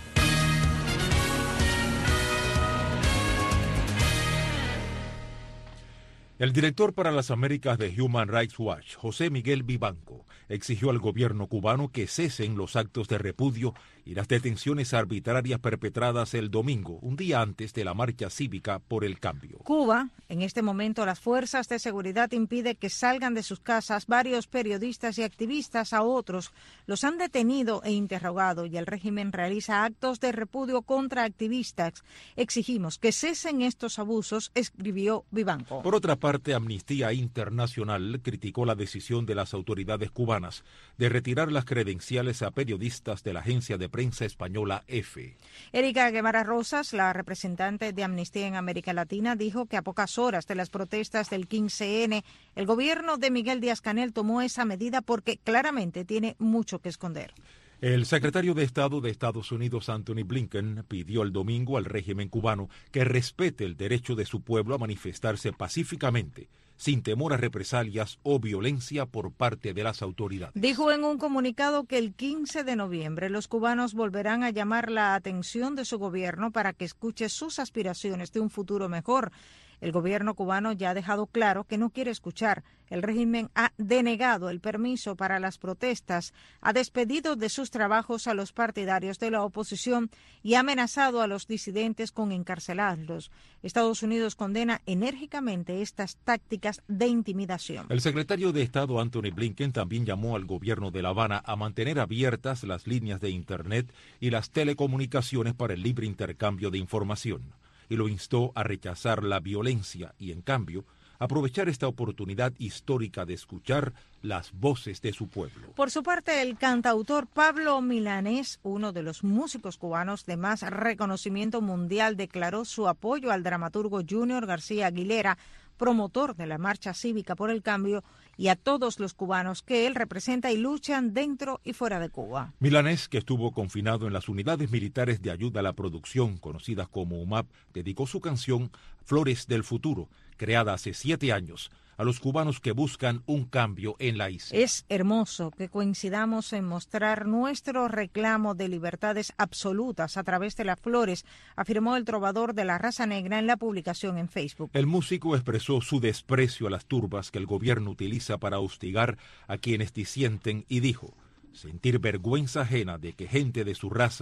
El director para las Américas de Human Rights Watch, José Miguel Vivanco, exigió al gobierno cubano que cesen los actos de repudio y las detenciones arbitrarias perpetradas el domingo, un día antes de la marcha cívica por el cambio. Cuba, en este momento, las fuerzas de seguridad impiden que salgan de sus casas varios periodistas y activistas. A otros los han detenido e interrogado y el régimen realiza actos de repudio contra activistas. Exigimos que cesen estos abusos, escribió Vivanco. Por otra parte, Amnistía Internacional criticó la decisión de las autoridades cubanas de retirar las credenciales a periodistas de la agencia de prensa española EFE. Erika Guevara Rosas, la representante de Amnistía en América Latina, dijo que a pocas horas de las protestas del 15N, el gobierno de Miguel Díaz-Canel tomó esa medida porque claramente tiene mucho que esconder. El secretario de Estado de Estados Unidos, Anthony Blinken, pidió el domingo al régimen cubano que respete el derecho de su pueblo a manifestarse pacíficamente, sin temor a represalias o violencia por parte de las autoridades. Dijo en un comunicado que el 15 de noviembre los cubanos volverán a llamar la atención de su gobierno para que escuche sus aspiraciones de un futuro mejor. El gobierno cubano ya ha dejado claro que no quiere escuchar. El régimen ha denegado el permiso para las protestas, ha despedido de sus trabajos a los partidarios de la oposición y ha amenazado a los disidentes con encarcelarlos. Estados Unidos condena enérgicamente estas tácticas de intimidación. El secretario de Estado Anthony Blinken también llamó al gobierno de La Habana a mantener abiertas las líneas de Internet y las telecomunicaciones para el libre intercambio de información, y lo instó a rechazar la violencia y, en cambio, aprovechar esta oportunidad histórica de escuchar las voces de su pueblo. Por su parte, el cantautor Pablo Milanés, uno de los músicos cubanos de más reconocimiento mundial, declaró su apoyo al dramaturgo Junior García Aguilera, promotor de la marcha cívica por el cambio, y a todos los cubanos que él representa y luchan dentro y fuera de Cuba. Milanés, que estuvo confinado en las unidades militares de ayuda a la producción, conocidas como UMAP, dedicó su canción Flores del Futuro, creada hace 7 años, a los cubanos que buscan un cambio en la isla. Es hermoso que coincidamos en mostrar nuestro reclamo de libertades absolutas a través de las flores, afirmó el trovador de la raza negra en la publicación en Facebook. El músico expresó su desprecio a las turbas que el gobierno utiliza para hostigar a quienes disienten y dijo sentir vergüenza ajena de que gente de su raza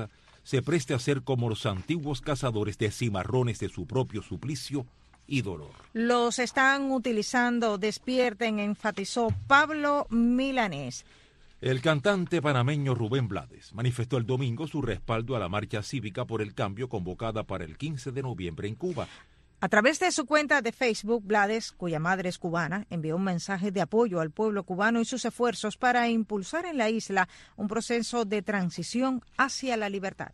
se preste a ser como los antiguos cazadores de cimarrones de su propio suplicio y dolor. Los están utilizando, despierten, enfatizó Pablo Milanés. El cantante panameño Rubén Blades manifestó el domingo su respaldo a la marcha cívica por el cambio convocada para el 15 de noviembre en Cuba. A través de su cuenta de Facebook, Blades, cuya madre es cubana, envió un mensaje de apoyo al pueblo cubano y sus esfuerzos para impulsar en la isla un proceso de transición hacia la libertad.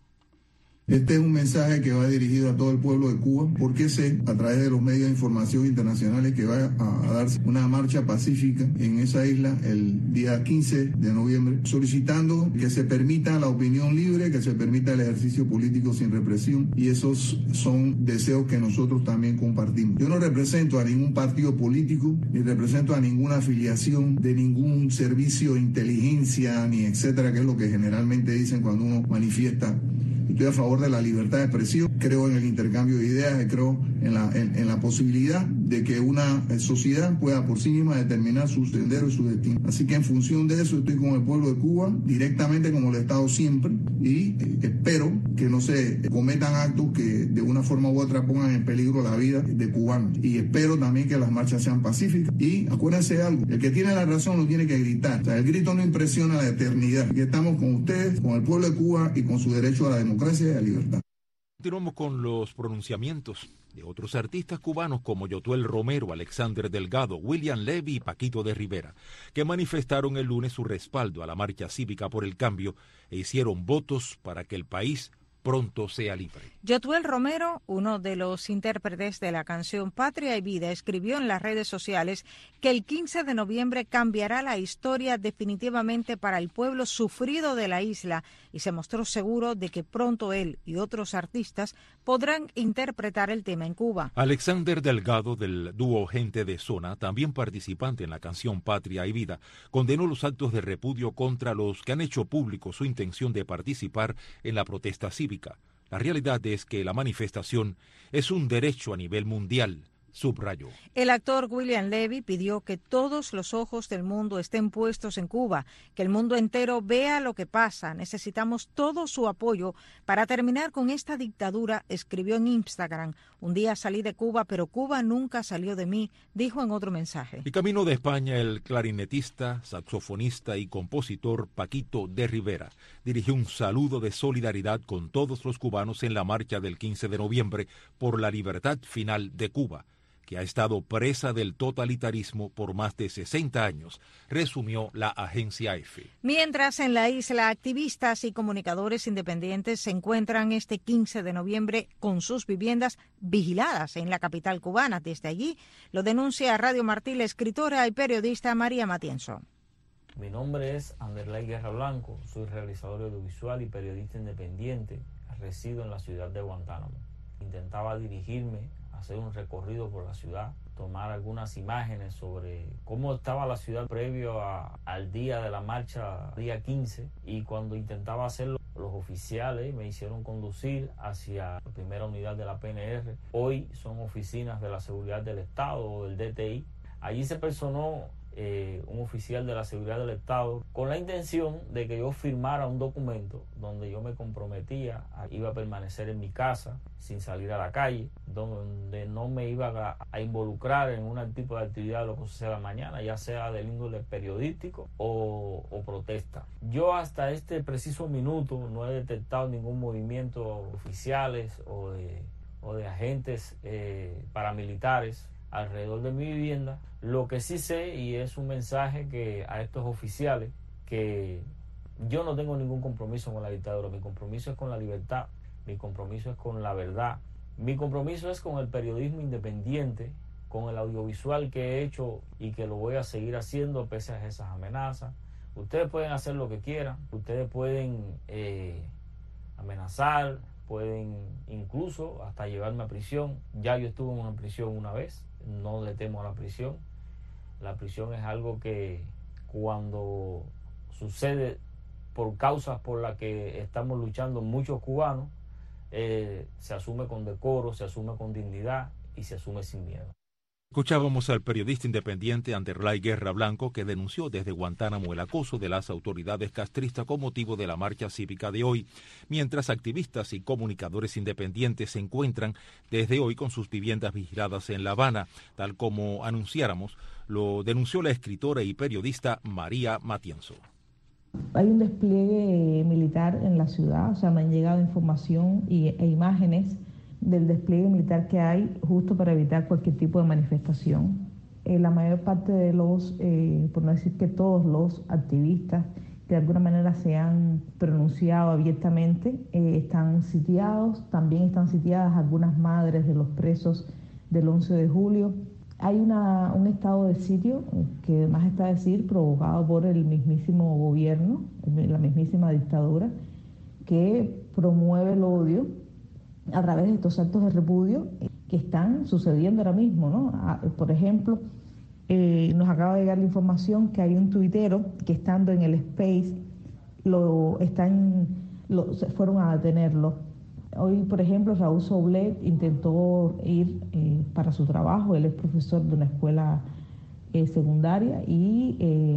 Este es un mensaje que va dirigido a todo el pueblo de Cuba, porque sé, a través de los medios de información internacionales, que va a darse una marcha pacífica en esa isla el día 15 de noviembre, solicitando que se permita la opinión libre, que se permita el ejercicio político sin represión, y esos son deseos que nosotros también compartimos. Yo no represento a ningún partido político, ni represento a ninguna afiliación de ningún servicio de inteligencia, ni etcétera, que es lo que generalmente dicen cuando uno manifiesta. Estoy a favor de la libertad de expresión, creo en el intercambio de ideas, creo en la posibilidad de que una sociedad pueda por sí misma determinar su sendero y su destino. Así que en función de eso estoy con el pueblo de Cuba, directamente como lo he estado siempre, y espero que no se cometan actos que de una forma u otra pongan en peligro la vida de cubanos. Y espero también que las marchas sean pacíficas. Y acuérdense de algo, el que tiene la razón no tiene que gritar. O sea, el grito no impresiona la eternidad. Aquí estamos con ustedes, con el pueblo de Cuba y con su derecho a la democracia y a la libertad. Continuamos con los pronunciamientos de otros artistas cubanos como Yotuel Romero, Alexander Delgado, William Levy y Paquito de Rivera, que manifestaron el lunes su respaldo a la marcha cívica por el cambio e hicieron votos para que el país pronto sea libre. Yotuel Romero, uno de los intérpretes de la canción Patria y Vida, escribió en las redes sociales que el 15 de noviembre cambiará la historia definitivamente para el pueblo sufrido de la isla y se mostró seguro de que pronto él y otros artistas podrán interpretar el tema en Cuba. Alexander Delgado, del dúo Gente de Zona, también participante en la canción Patria y Vida, condenó los actos de repudio contra los que han hecho público su intención de participar en la protesta cívica. La realidad es que la manifestación es un derecho a nivel mundial, subrayó. El actor William Levy pidió que todos los ojos del mundo estén puestos en Cuba, que el mundo entero vea lo que pasa. Necesitamos todo su apoyo para terminar con esta dictadura, escribió en Instagram. Un día salí de Cuba, pero Cuba nunca salió de mí, dijo en otro mensaje. Y camino de España, el clarinetista, saxofonista y compositor Paquito de Rivera dirigió un saludo de solidaridad con todos los cubanos en la marcha del 15 de noviembre por la libertad final de Cuba, que ha estado presa del totalitarismo por más de 60 años, resumió la agencia EFE. Mientras en la isla, activistas y comunicadores independientes se encuentran este 15 de noviembre con sus viviendas vigiladas en la capital cubana. Desde allí lo denuncia Radio Martí la escritora y periodista María Matienzo. Mi nombre es Anderley Guerra Blanco, soy realizador audiovisual y periodista independiente. Resido en la ciudad de Guantánamo. Intentaba dirigirme, hacer un recorrido por la ciudad, tomar algunas imágenes sobre cómo estaba la ciudad previo al día de la marcha, día 15, y cuando intentaba hacerlo, los oficiales me hicieron conducir hacia la primera unidad de la PNR. Hoy son oficinas de la seguridad del Estado o del DTI. Allí se personó un oficial de la seguridad del Estado con la intención de que yo firmara un documento donde yo me comprometía iba a permanecer en mi casa sin salir a la calle, donde no me iba a involucrar en un tipo de actividad de lo que suceda mañana, ya sea del índole periodístico o protesta. Yo hasta este preciso minuto no he detectado ningún movimiento oficiales o de agentes paramilitares alrededor de mi vivienda. Lo que sí sé, y es un mensaje que a estos oficiales, que yo no tengo ningún compromiso con la dictadura. Mi compromiso es con la libertad, mi compromiso es con la verdad, mi compromiso es con el periodismo independiente, con el audiovisual que he hecho y que lo voy a seguir haciendo pese a esas amenazas. Ustedes pueden hacer lo que quieran, ustedes pueden amenazar, pueden incluso hasta llevarme a prisión. Ya yo estuve en una prisión una vez, no le temo a la prisión. La prisión es algo que cuando sucede por causas por las que estamos luchando muchos cubanos, se asume con decoro, se asume con dignidad y se asume sin miedo. Escuchábamos al periodista independiente Anderlay Guerra Blanco, que denunció desde Guantánamo el acoso de las autoridades castristas con motivo de la marcha cívica de hoy, mientras activistas y comunicadores independientes se encuentran desde hoy con sus viviendas vigiladas en La Habana, tal como anunciáramos, lo denunció la escritora y periodista María Matienzo. Hay un despliegue militar en la ciudad, o sea, me han llegado información e imágenes del despliegue militar que hay justo para evitar cualquier tipo de manifestación. La mayor parte de los, por no decir que todos los activistas que de alguna manera se han pronunciado abiertamente, están sitiados, también están sitiadas algunas madres de los presos del 11 de julio. Hay un estado de sitio, que más está a decir, provocado por el mismísimo gobierno, la mismísima dictadura, que promueve el odio a través de estos actos de repudio que están sucediendo ahora mismo, ¿no? Por ejemplo, nos acaba de llegar la información que hay un tuitero que estando en el Space fueron a detenerlo. Hoy, por ejemplo, Raúl Soblet intentó ir para su trabajo, él es profesor de una escuela secundaria y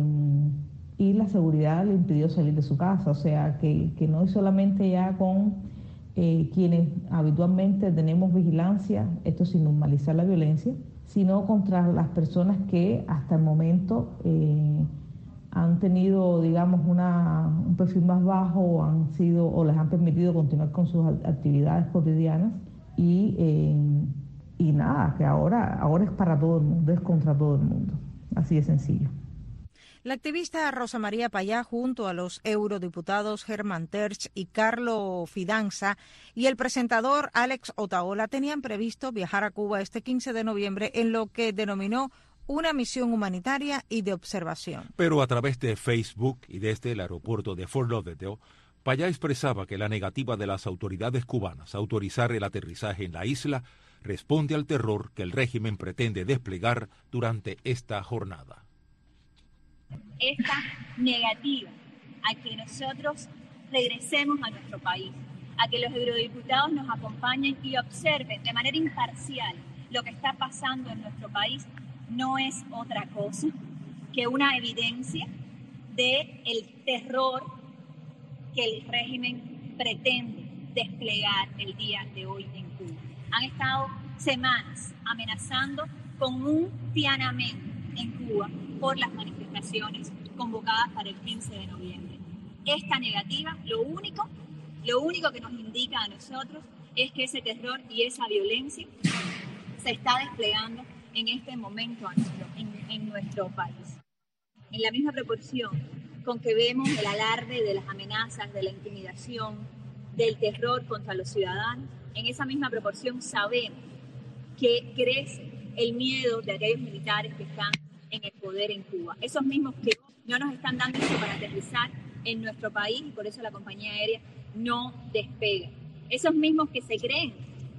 la seguridad le impidió salir de su casa, o sea que no es solamente ya con quienes habitualmente tenemos vigilancia, esto sin normalizar la violencia, sino contra las personas que hasta el momento han tenido, digamos, un perfil más bajo o les han permitido continuar con sus actividades cotidianas y nada, que ahora es para todo el mundo, es contra todo el mundo, así de sencillo. La activista Rosa María Payá, junto a los eurodiputados Germán Terch y Carlo Fidanza y el presentador Alex Otaola, tenían previsto viajar a Cuba este 15 de noviembre en lo que denominó una misión humanitaria y de observación. Pero a través de Facebook y desde el aeropuerto de Fort Lauderdale, Payá expresaba que la negativa de las autoridades cubanas a autorizar el aterrizaje en la isla responde al terror que el régimen pretende desplegar durante esta jornada. Esta negativa a que nosotros regresemos a nuestro país, a que los eurodiputados nos acompañen y observen de manera imparcial lo que está pasando en nuestro país, no es otra cosa que una evidencia del terror que el régimen pretende desplegar el día de hoy en Cuba. Han estado semanas amenazando con un tiananmen en Cuba por las manifestaciones convocadas para el 15 de noviembre. Esta negativa, lo único que nos indica a nosotros es que ese terror y esa violencia se está desplegando en este momento en nuestro país. En la misma proporción con que vemos el alarde de las amenazas, de la intimidación, del terror contra los ciudadanos, en esa misma proporción sabemos que crece el miedo de aquellos militares que están en el poder en Cuba. Esos mismos que no nos están dando eso para aterrizar en nuestro país y por eso la compañía aérea no despega. Esos mismos que se creen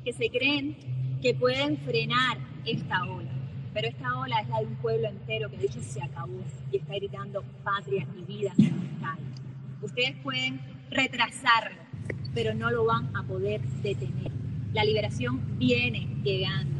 que pueden frenar esta ola. Pero esta ola es la de un pueblo entero que de hecho se acabó y está gritando patria y vida en las calles. Ustedes pueden retrasarlo, pero no lo van a poder detener. La liberación viene llegando.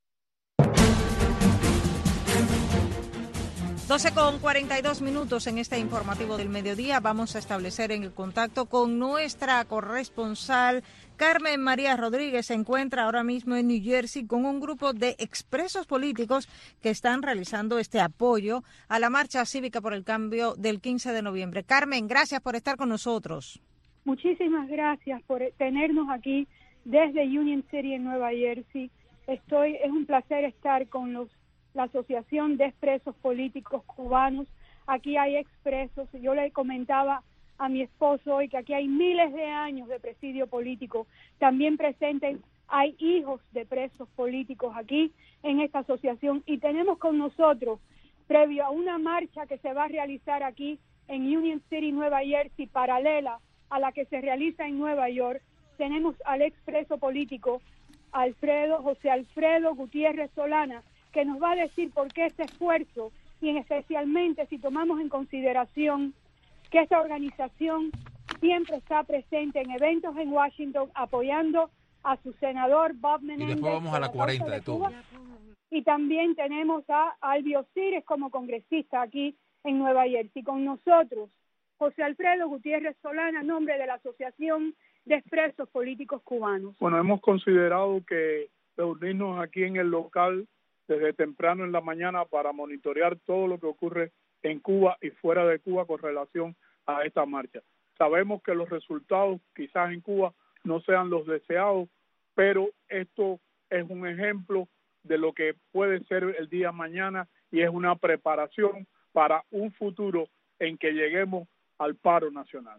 12:42 en este informativo del mediodía. Vamos a establecer el contacto con nuestra corresponsal Carmen María Rodríguez. Se encuentra ahora mismo en New Jersey con un grupo de expresos políticos que están realizando este apoyo a la marcha cívica por el cambio del 15 de noviembre. Carmen, gracias por estar con nosotros. Muchísimas gracias por tenernos aquí desde Union City en Nueva Jersey. Es un placer estar con la Asociación de Expresos Políticos Cubanos. Aquí hay expresos. Yo le comentaba a mi esposo hoy que aquí hay miles de años de presidio político. También presentes hay hijos de presos políticos aquí en esta asociación y tenemos con nosotros, previo a una marcha que se va a realizar aquí en Union City, Nueva Jersey, paralela a la que se realiza en Nueva York, tenemos al expreso político José Alfredo Gutiérrez Solana, que nos va a decir por qué este esfuerzo y especialmente si tomamos en consideración que esta organización siempre está presente en eventos en Washington apoyando a su senador Bob Menendez. Y después vamos a la 40 de todo. Y también tenemos a Albio Cires como congresista aquí en Nueva Jersey. Con nosotros, José Alfredo Gutiérrez Solana, en nombre de la Asociación de Expresos Políticos Cubanos. Bueno, hemos considerado que reunirnos aquí en el local desde temprano en la mañana para monitorear todo lo que ocurre en Cuba y fuera de Cuba con relación a esta marcha. Sabemos que los resultados quizás en Cuba no sean los deseados, pero esto es un ejemplo de lo que puede ser el día mañana y es una preparación para un futuro en que lleguemos al paro nacional.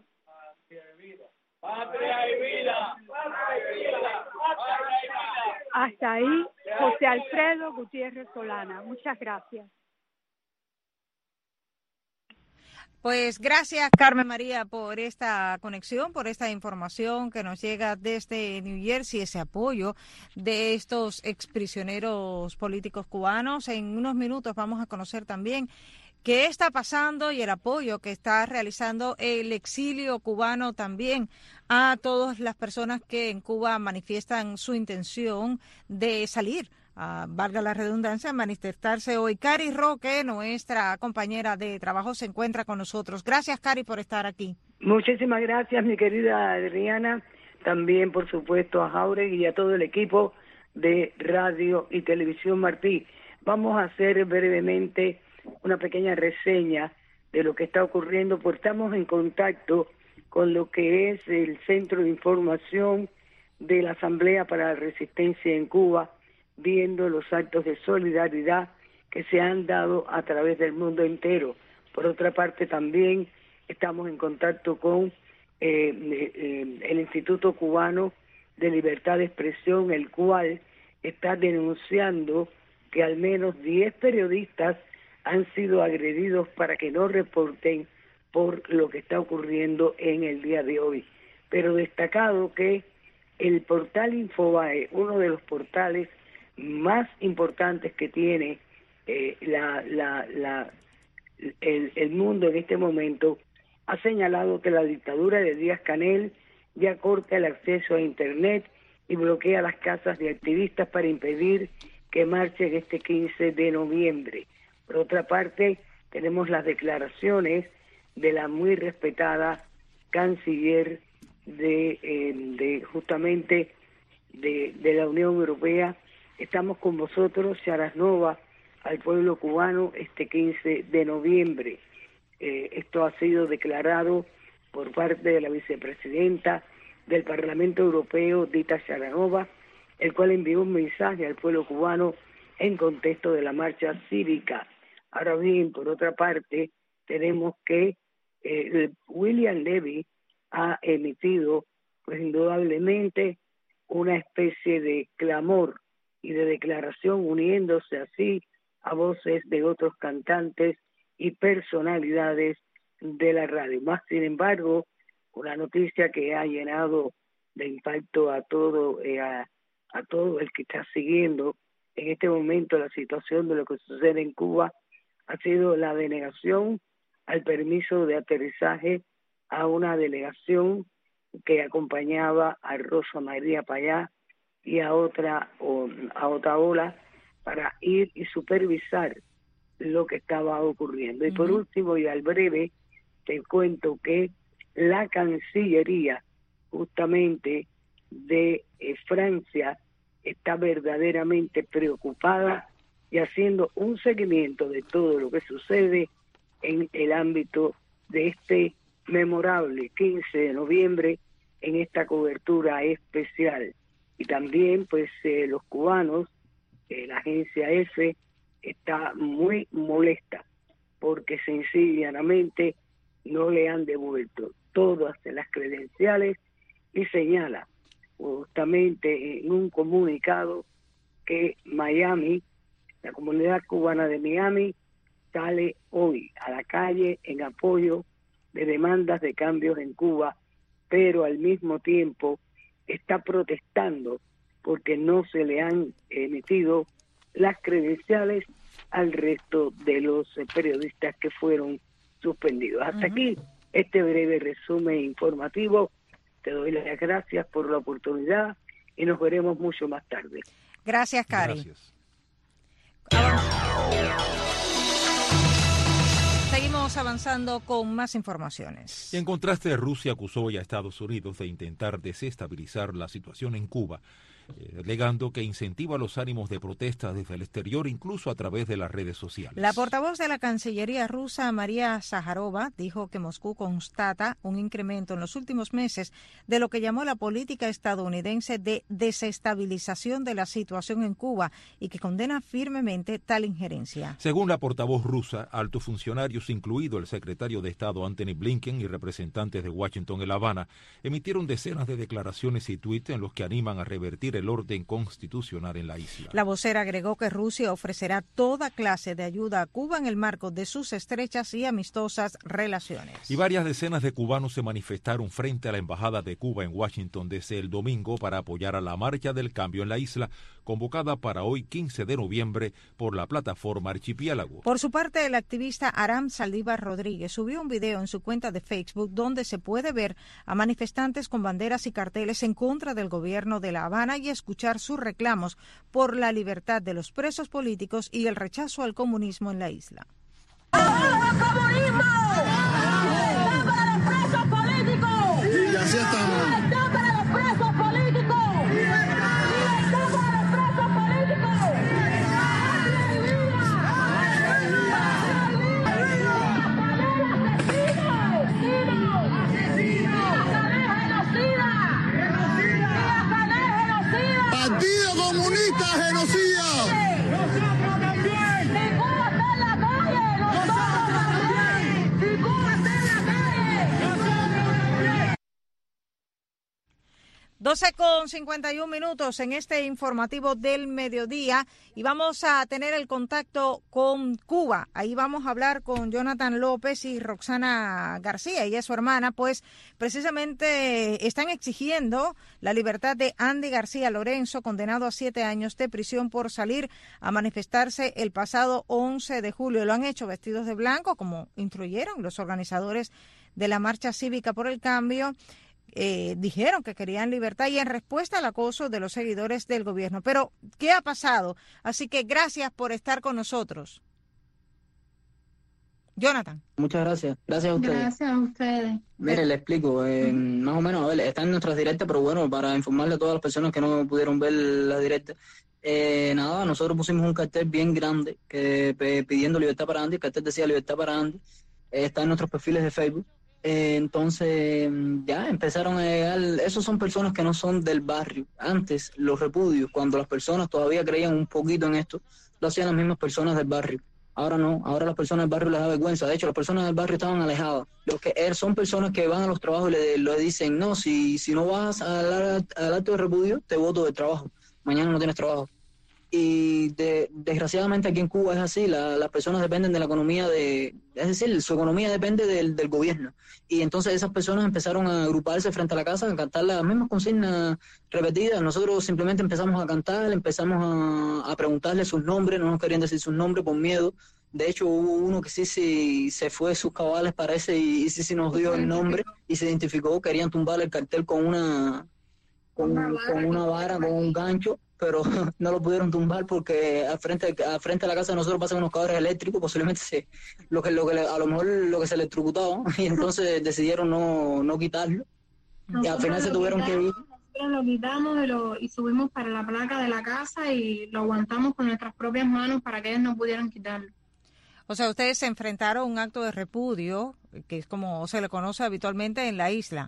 Patria y vida, patria y vida, patria y vida. Hasta ahí, José Alfredo Gutiérrez Solana. Muchas gracias. Pues gracias, Carmen María, por esta conexión, por esta información que nos llega desde New Jersey, ese apoyo de estos exprisioneros políticos cubanos. En unos minutos vamos a conocer también qué está pasando y el apoyo que está realizando el exilio cubano también a todas las personas que en Cuba manifiestan su intención de salir, valga la redundancia, manifestarse hoy. Cari Roque, nuestra compañera de trabajo, se encuentra con nosotros. Gracias, Cari, por estar aquí. Muchísimas gracias, mi querida Adriana. También, por supuesto, a Jauregui y a todo el equipo de Radio y Televisión Martí. Vamos a hacer brevemente una pequeña reseña de lo que está ocurriendo, porque estamos en contacto con lo que es el Centro de Información de la Asamblea para la Resistencia en Cuba, viendo los actos de solidaridad que se han dado a través del mundo entero. Por otra parte, también estamos en contacto con el Instituto Cubano de Libertad de Expresión, el cual está denunciando que al menos 10 periodistas han sido agredidos para que no reporten por lo que está ocurriendo en el día de hoy. Pero destacado que el portal Infobae, uno de los portales más importantes que tiene el mundo en este momento, ha señalado que la dictadura de Díaz-Canel ya corta el acceso a Internet y bloquea las casas de activistas para impedir que marchen este 15 de noviembre. Por otra parte, tenemos las declaraciones de la muy respetada canciller justamente de la Unión Europea. Estamos con vosotros, Sharasnova, al pueblo cubano este 15 de noviembre. Esto ha sido declarado por parte de la vicepresidenta del Parlamento Europeo, Dita Sharasnova, el cual envió un mensaje al pueblo cubano en contexto de la marcha cívica. Ahora bien, por otra parte, tenemos que William Levy ha emitido, pues indudablemente, una especie de clamor y de declaración, uniéndose así a voces de otros cantantes y personalidades de la radio. Más sin embargo, una noticia que ha llenado de impacto a todo el que está siguiendo en este momento la situación de lo que sucede en Cuba, ha sido la denegación al permiso de aterrizaje a una delegación que acompañaba a Rosa María Payá y a otra ola para ir y supervisar lo que estaba ocurriendo. Y por último, y al breve, te cuento que la Cancillería justamente de Francia está verdaderamente preocupada y haciendo un seguimiento de todo lo que sucede en el ámbito de este memorable 15 de noviembre en esta cobertura especial. Y también pues los cubanos, la agencia EFE está muy molesta porque sencillamente no le han devuelto todas las credenciales y señala justamente en un comunicado que Miami, la comunidad cubana de Miami, sale hoy a la calle en apoyo de demandas de cambios en Cuba, pero al mismo tiempo está protestando porque no se le han emitido las credenciales al resto de los periodistas que fueron suspendidos. Hasta aquí este breve resumen informativo. Te doy las gracias por la oportunidad y nos veremos mucho más tarde. Gracias, Cari. Gracias. Seguimos avanzando con más informaciones. Y en contraste, Rusia acusó hoy a Estados Unidos de intentar desestabilizar la situación en Cuba, alegando que incentiva los ánimos de protesta desde el exterior, incluso a través de las redes sociales. La portavoz de la Cancillería rusa, María Zaharova, dijo que Moscú constata un incremento en los últimos meses de lo que llamó la política estadounidense de desestabilización de la situación en Cuba y que condena firmemente tal injerencia. Según la portavoz rusa, altos funcionarios, incluido el secretario de Estado Antony Blinken y representantes de Washington en La Habana, emitieron decenas de declaraciones y tuits en los que animan a revertir el orden constitucional en la isla. La vocera agregó que Rusia ofrecerá toda clase de ayuda a Cuba en el marco de sus estrechas y amistosas relaciones. Y varias decenas de cubanos se manifestaron frente a la Embajada de Cuba en Washington desde el domingo para apoyar a la Marcha del Cambio en la isla, convocada para hoy 15 de noviembre por la plataforma Archipiélago. Por su parte, el activista Aram Saldívar Rodríguez subió un video en su cuenta de Facebook donde se puede ver a manifestantes con banderas y carteles en contra del gobierno de La Habana y escuchar sus reclamos por la libertad de los presos políticos y el rechazo al comunismo en la isla. Y así estamos. Partido Comunista Genocida. Nosotros también. Si Cuba está en la calle, nosotros también. Si Cuba está en la calle, nosotros también. 12:51 en este informativo del mediodía y vamos a tener el contacto con Cuba. Ahí vamos a hablar con Jonathan López y Roxana García, ella es su hermana, pues precisamente están exigiendo la libertad de Andy García Lorenzo, condenado a 7 años de prisión por salir a manifestarse el pasado 11 de julio. Lo han hecho vestidos de blanco, como instruyeron los organizadores de la Marcha Cívica por el Cambio. Dijeron que querían libertad y en respuesta al acoso de los seguidores del gobierno. Pero, ¿qué ha pasado? Así que gracias por estar con nosotros. Jonathan. Muchas gracias. Gracias a ustedes. Gracias a ustedes. Mire, le explico. Más o menos, a ver, está en nuestras directas, pero bueno, para informarle a todas las personas que no pudieron ver las directas. Nada, nosotros pusimos un cartel bien grande pidiendo libertad para Andy. El cartel decía libertad para Andy. Está en nuestros perfiles de Facebook. Entonces ya empezaron a llegar, esos son personas que no son del barrio. Antes los repudios, cuando las personas todavía creían un poquito en esto, lo hacían las mismas personas del barrio. Ahora no, ahora las personas del barrio les da vergüenza. De hecho, las personas del barrio estaban alejadas. Los que son personas que van a los trabajos y le dicen, no, si no vas al acto de repudio, te boto del trabajo. Mañana no tienes trabajo. Y desgraciadamente aquí en Cuba es así, las personas dependen de la economía, es decir, su economía depende del gobierno. Y entonces esas personas empezaron a agruparse frente a la casa, a cantar las mismas consignas repetidas. Nosotros simplemente empezamos a cantar, empezamos a preguntarle sus nombres, no nos querían decir sus nombres por miedo. De hecho, hubo uno que sí se fue de sus cabales, parece, y sí nos dio el nombre y se identificó. Querían tumbar el cartel con una vara, con un gancho, pero no lo pudieron tumbar porque al frente de la casa de nosotros pasan unos cables eléctricos, posiblemente a lo mejor lo que se electrocutaba, y entonces decidieron no quitarlo. Y al final se tuvieron que ir. Nosotros lo quitamos y subimos para la placa de la casa y lo aguantamos con nuestras propias manos para que ellos no pudieran quitarlo. O sea, ustedes se enfrentaron a un acto de repudio, que es como se le conoce habitualmente en la isla.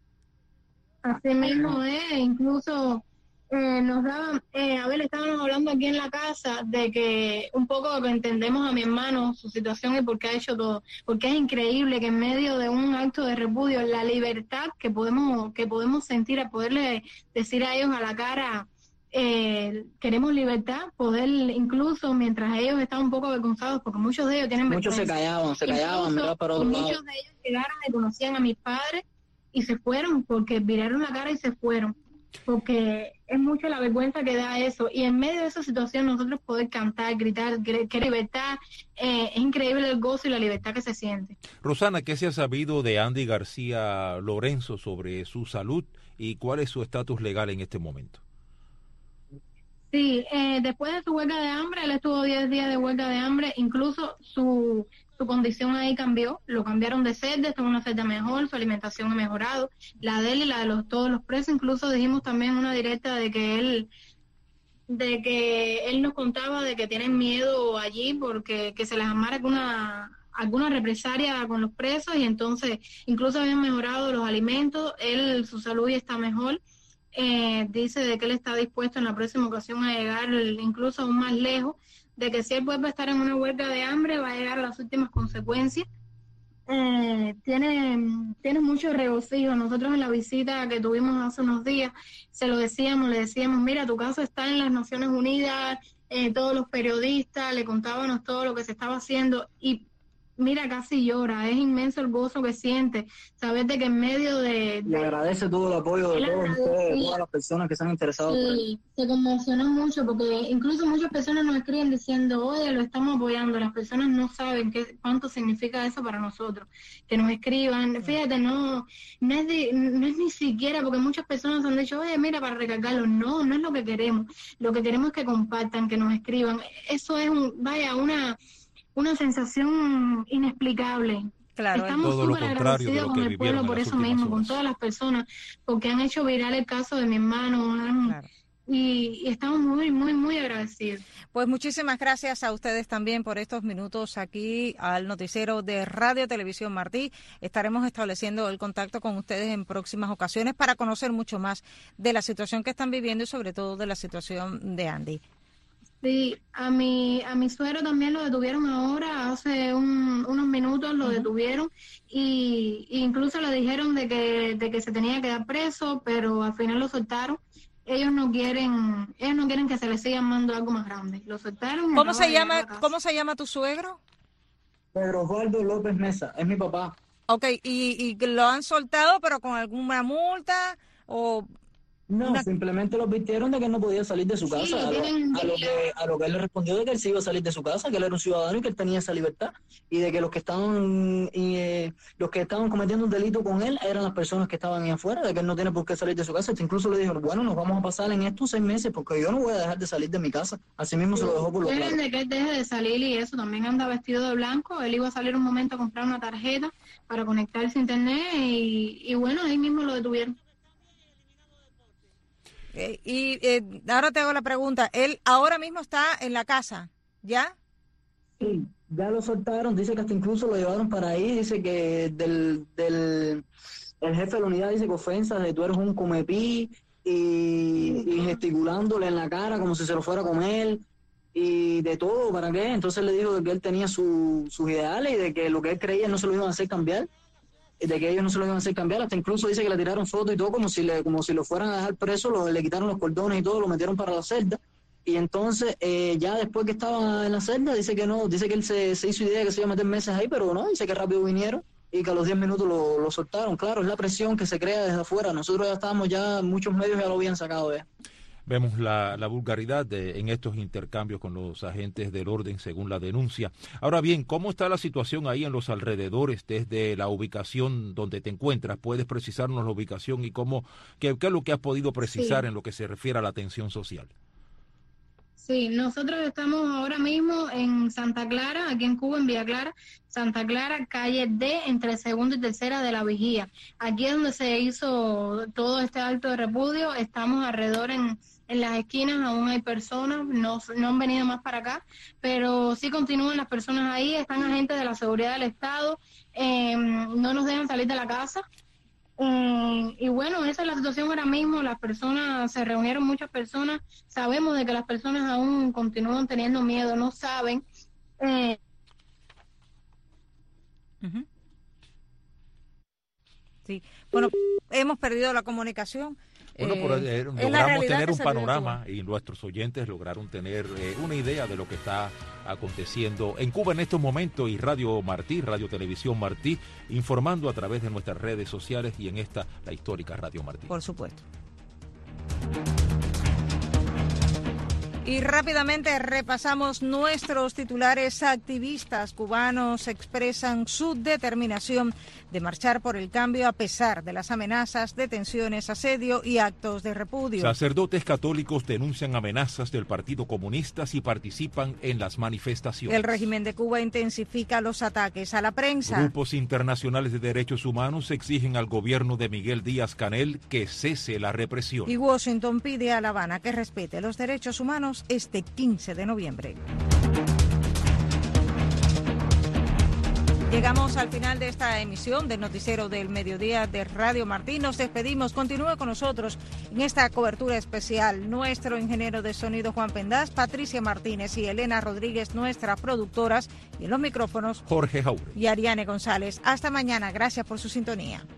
Así mismo incluso nos daban, estábamos hablando aquí en la casa de que un poco que entendemos a mi hermano, su situación y por qué ha hecho todo, porque es increíble que en medio de un acto de repudio, la libertad que podemos sentir a poderle decir a ellos a la cara, queremos libertad, poder incluso mientras ellos estaban un poco avergonzados, porque muchos de ellos tienen vergüenza. Muchos se callaban, miraban para otro lado. Muchos de ellos llegaron y conocían a mis padres y se fueron porque viraron la cara y se fueron, porque es mucho la vergüenza que da eso. Y en medio de esa situación nosotros poder cantar, gritar, que libertad, es increíble el gozo y la libertad que se siente. Rosana, ¿qué se ha sabido de Andy García Lorenzo sobre su salud y cuál es su estatus legal en este momento? Sí, después de su huelga de hambre, él estuvo 10 días de huelga de hambre, incluso su condición ahí cambió, lo cambiaron de celda, está en una celda mejor, su alimentación ha mejorado, la de él y la de todos los presos. Incluso dijimos también en una directa de que él nos contaba de que tienen miedo allí porque que se les armara alguna represalia con los presos, y entonces incluso habían mejorado los alimentos, su salud ya está mejor. Dice de que él está dispuesto en la próxima ocasión a llegar incluso aún más lejos, de que si él vuelve a estar en una huelga de hambre va a llegar a las últimas consecuencias. Tiene mucho regocijo. Nosotros en la visita que tuvimos hace unos días le decíamos, mira, tu caso está en las Naciones Unidas, todos los periodistas, le contábamos todo lo que se estaba haciendo, y mira, casi llora, es inmenso el gozo que siente, saber de que en medio de... Le agradece todo el apoyo de todos ustedes, de todas las personas que se han interesado por él. Se conmocionó mucho porque incluso muchas personas nos escriben diciendo, oye, lo estamos apoyando. Las personas no saben cuánto significa eso para nosotros, que nos escriban. Fíjate, no es ni siquiera, porque muchas personas han dicho, oye, mira, para recargarlo. No es lo que queremos. Lo que queremos es que compartan, que nos escriban. Eso es una sensación inexplicable. Claro, estamos súper agradecidos con el pueblo por eso mismo, con todas las personas, porque han hecho viral el caso de mi hermano. Claro. Y estamos muy, muy, muy agradecidos. Pues muchísimas gracias a ustedes también por estos minutos aquí al noticiero de Radio Televisión Martí. Estaremos estableciendo el contacto con ustedes en próximas ocasiones para conocer mucho más de la situación que están viviendo y sobre todo de la situación de Andy. Sí, a mi suegro también lo detuvieron ahora, hace unos minutos lo detuvieron, y incluso le dijeron de que se tenía que dar preso, pero al final lo soltaron. Ellos no quieren que se les siga mandando algo más grande. Lo soltaron. ¿Cómo se llama tu suegro? Pedro Osvaldo López Mesa, es mi papá. Okay, y lo han soltado, pero con alguna multa o... No, simplemente lo advirtieron de que él no podía salir de su casa, a lo que él le respondió de que él sí iba a salir de su casa, que él era un ciudadano y que él tenía esa libertad, y de que los que estaban cometiendo un delito con él eran las personas que estaban ahí afuera, de que él no tiene por qué salir de su casa. Incluso le dijeron, bueno, nos vamos a pasar en estos 6 meses porque yo no voy a dejar de salir de mi casa. Así mismo se lo dejó por lo claro. De que él deje de salir, y eso, también anda vestido de blanco. Él iba a salir un momento a comprar una tarjeta para conectarse a internet, y bueno, ahí mismo lo detuvieron. Y ahora te hago la pregunta, ¿él ahora mismo está en la casa, ya? Sí, ya lo soltaron, dice que hasta incluso lo llevaron para ahí, dice que el jefe de la unidad dice que ofensas de tú eres un comepí, y gesticulándole en la cara como si se lo fuera a comer, y de todo, ¿para qué? Entonces le dijo que él tenía sus ideales y de que lo que él creía no se lo iban a hacer cambiar, de que ellos no se lo iban a hacer cambiar. Hasta incluso dice que le tiraron fotos y todo como si lo fueran a dejar preso, le quitaron los cordones y todo, lo metieron para la celda, y entonces ya después que estaba en la celda dice que no, dice que él se hizo idea que se iba a meter meses ahí, pero no, dice que rápido vinieron y que a los 10 minutos lo soltaron. Claro, es la presión que se crea desde afuera. Nosotros ya estábamos, ya muchos medios ya lo habían sacado ya. Vemos la vulgaridad en estos intercambios con los agentes del orden, según la denuncia. Ahora bien, ¿cómo está la situación ahí en los alrededores desde la ubicación donde te encuentras? ¿Puedes precisarnos la ubicación y qué es lo que has podido precisar en lo que se refiere a la atención social? Sí, nosotros estamos ahora mismo en Santa Clara, aquí en Cuba, en Villa Clara, Santa Clara, calle D, entre segunda y tercera de la Vigía. Aquí es donde se hizo todo este acto de repudio. Estamos alrededor en las esquinas, aún hay personas, no han venido más para acá, pero sí continúan las personas ahí, están agentes de la seguridad del Estado, no nos dejan salir de la casa. Y bueno, esa es la situación ahora mismo. Las personas, se reunieron muchas personas, sabemos de que las personas aún continúan teniendo miedo, no saben. Sí, bueno, hemos perdido la comunicación. Bueno, logramos tener un panorama y nuestros oyentes lograron tener una idea de lo que está aconteciendo en Cuba en estos momentos, y Radio Martí, Radio Televisión Martí, informando a través de nuestras redes sociales y en la histórica Radio Martí. Por supuesto. Y rápidamente repasamos nuestros titulares. Activistas cubanos expresan su determinación de marchar por el cambio a pesar de las amenazas, detenciones, asedio y actos de repudio. Sacerdotes católicos denuncian amenazas del Partido Comunista si participan en las manifestaciones. El régimen de Cuba intensifica los ataques a la prensa. Grupos internacionales de derechos humanos exigen al gobierno de Miguel Díaz-Canel que cese la represión. Y Washington pide a La Habana que respete los derechos humanos este 15 de noviembre. Llegamos al final de esta emisión del Noticiero del Mediodía de Radio Martí. Nos despedimos. Continúe con nosotros en esta cobertura especial. Nuestro ingeniero de sonido Juan Pendaz, Patricia Martínez y Elena Rodríguez, nuestras productoras, y en los micrófonos Jorge Jaure y Ariane González. Hasta mañana. Gracias por su sintonía.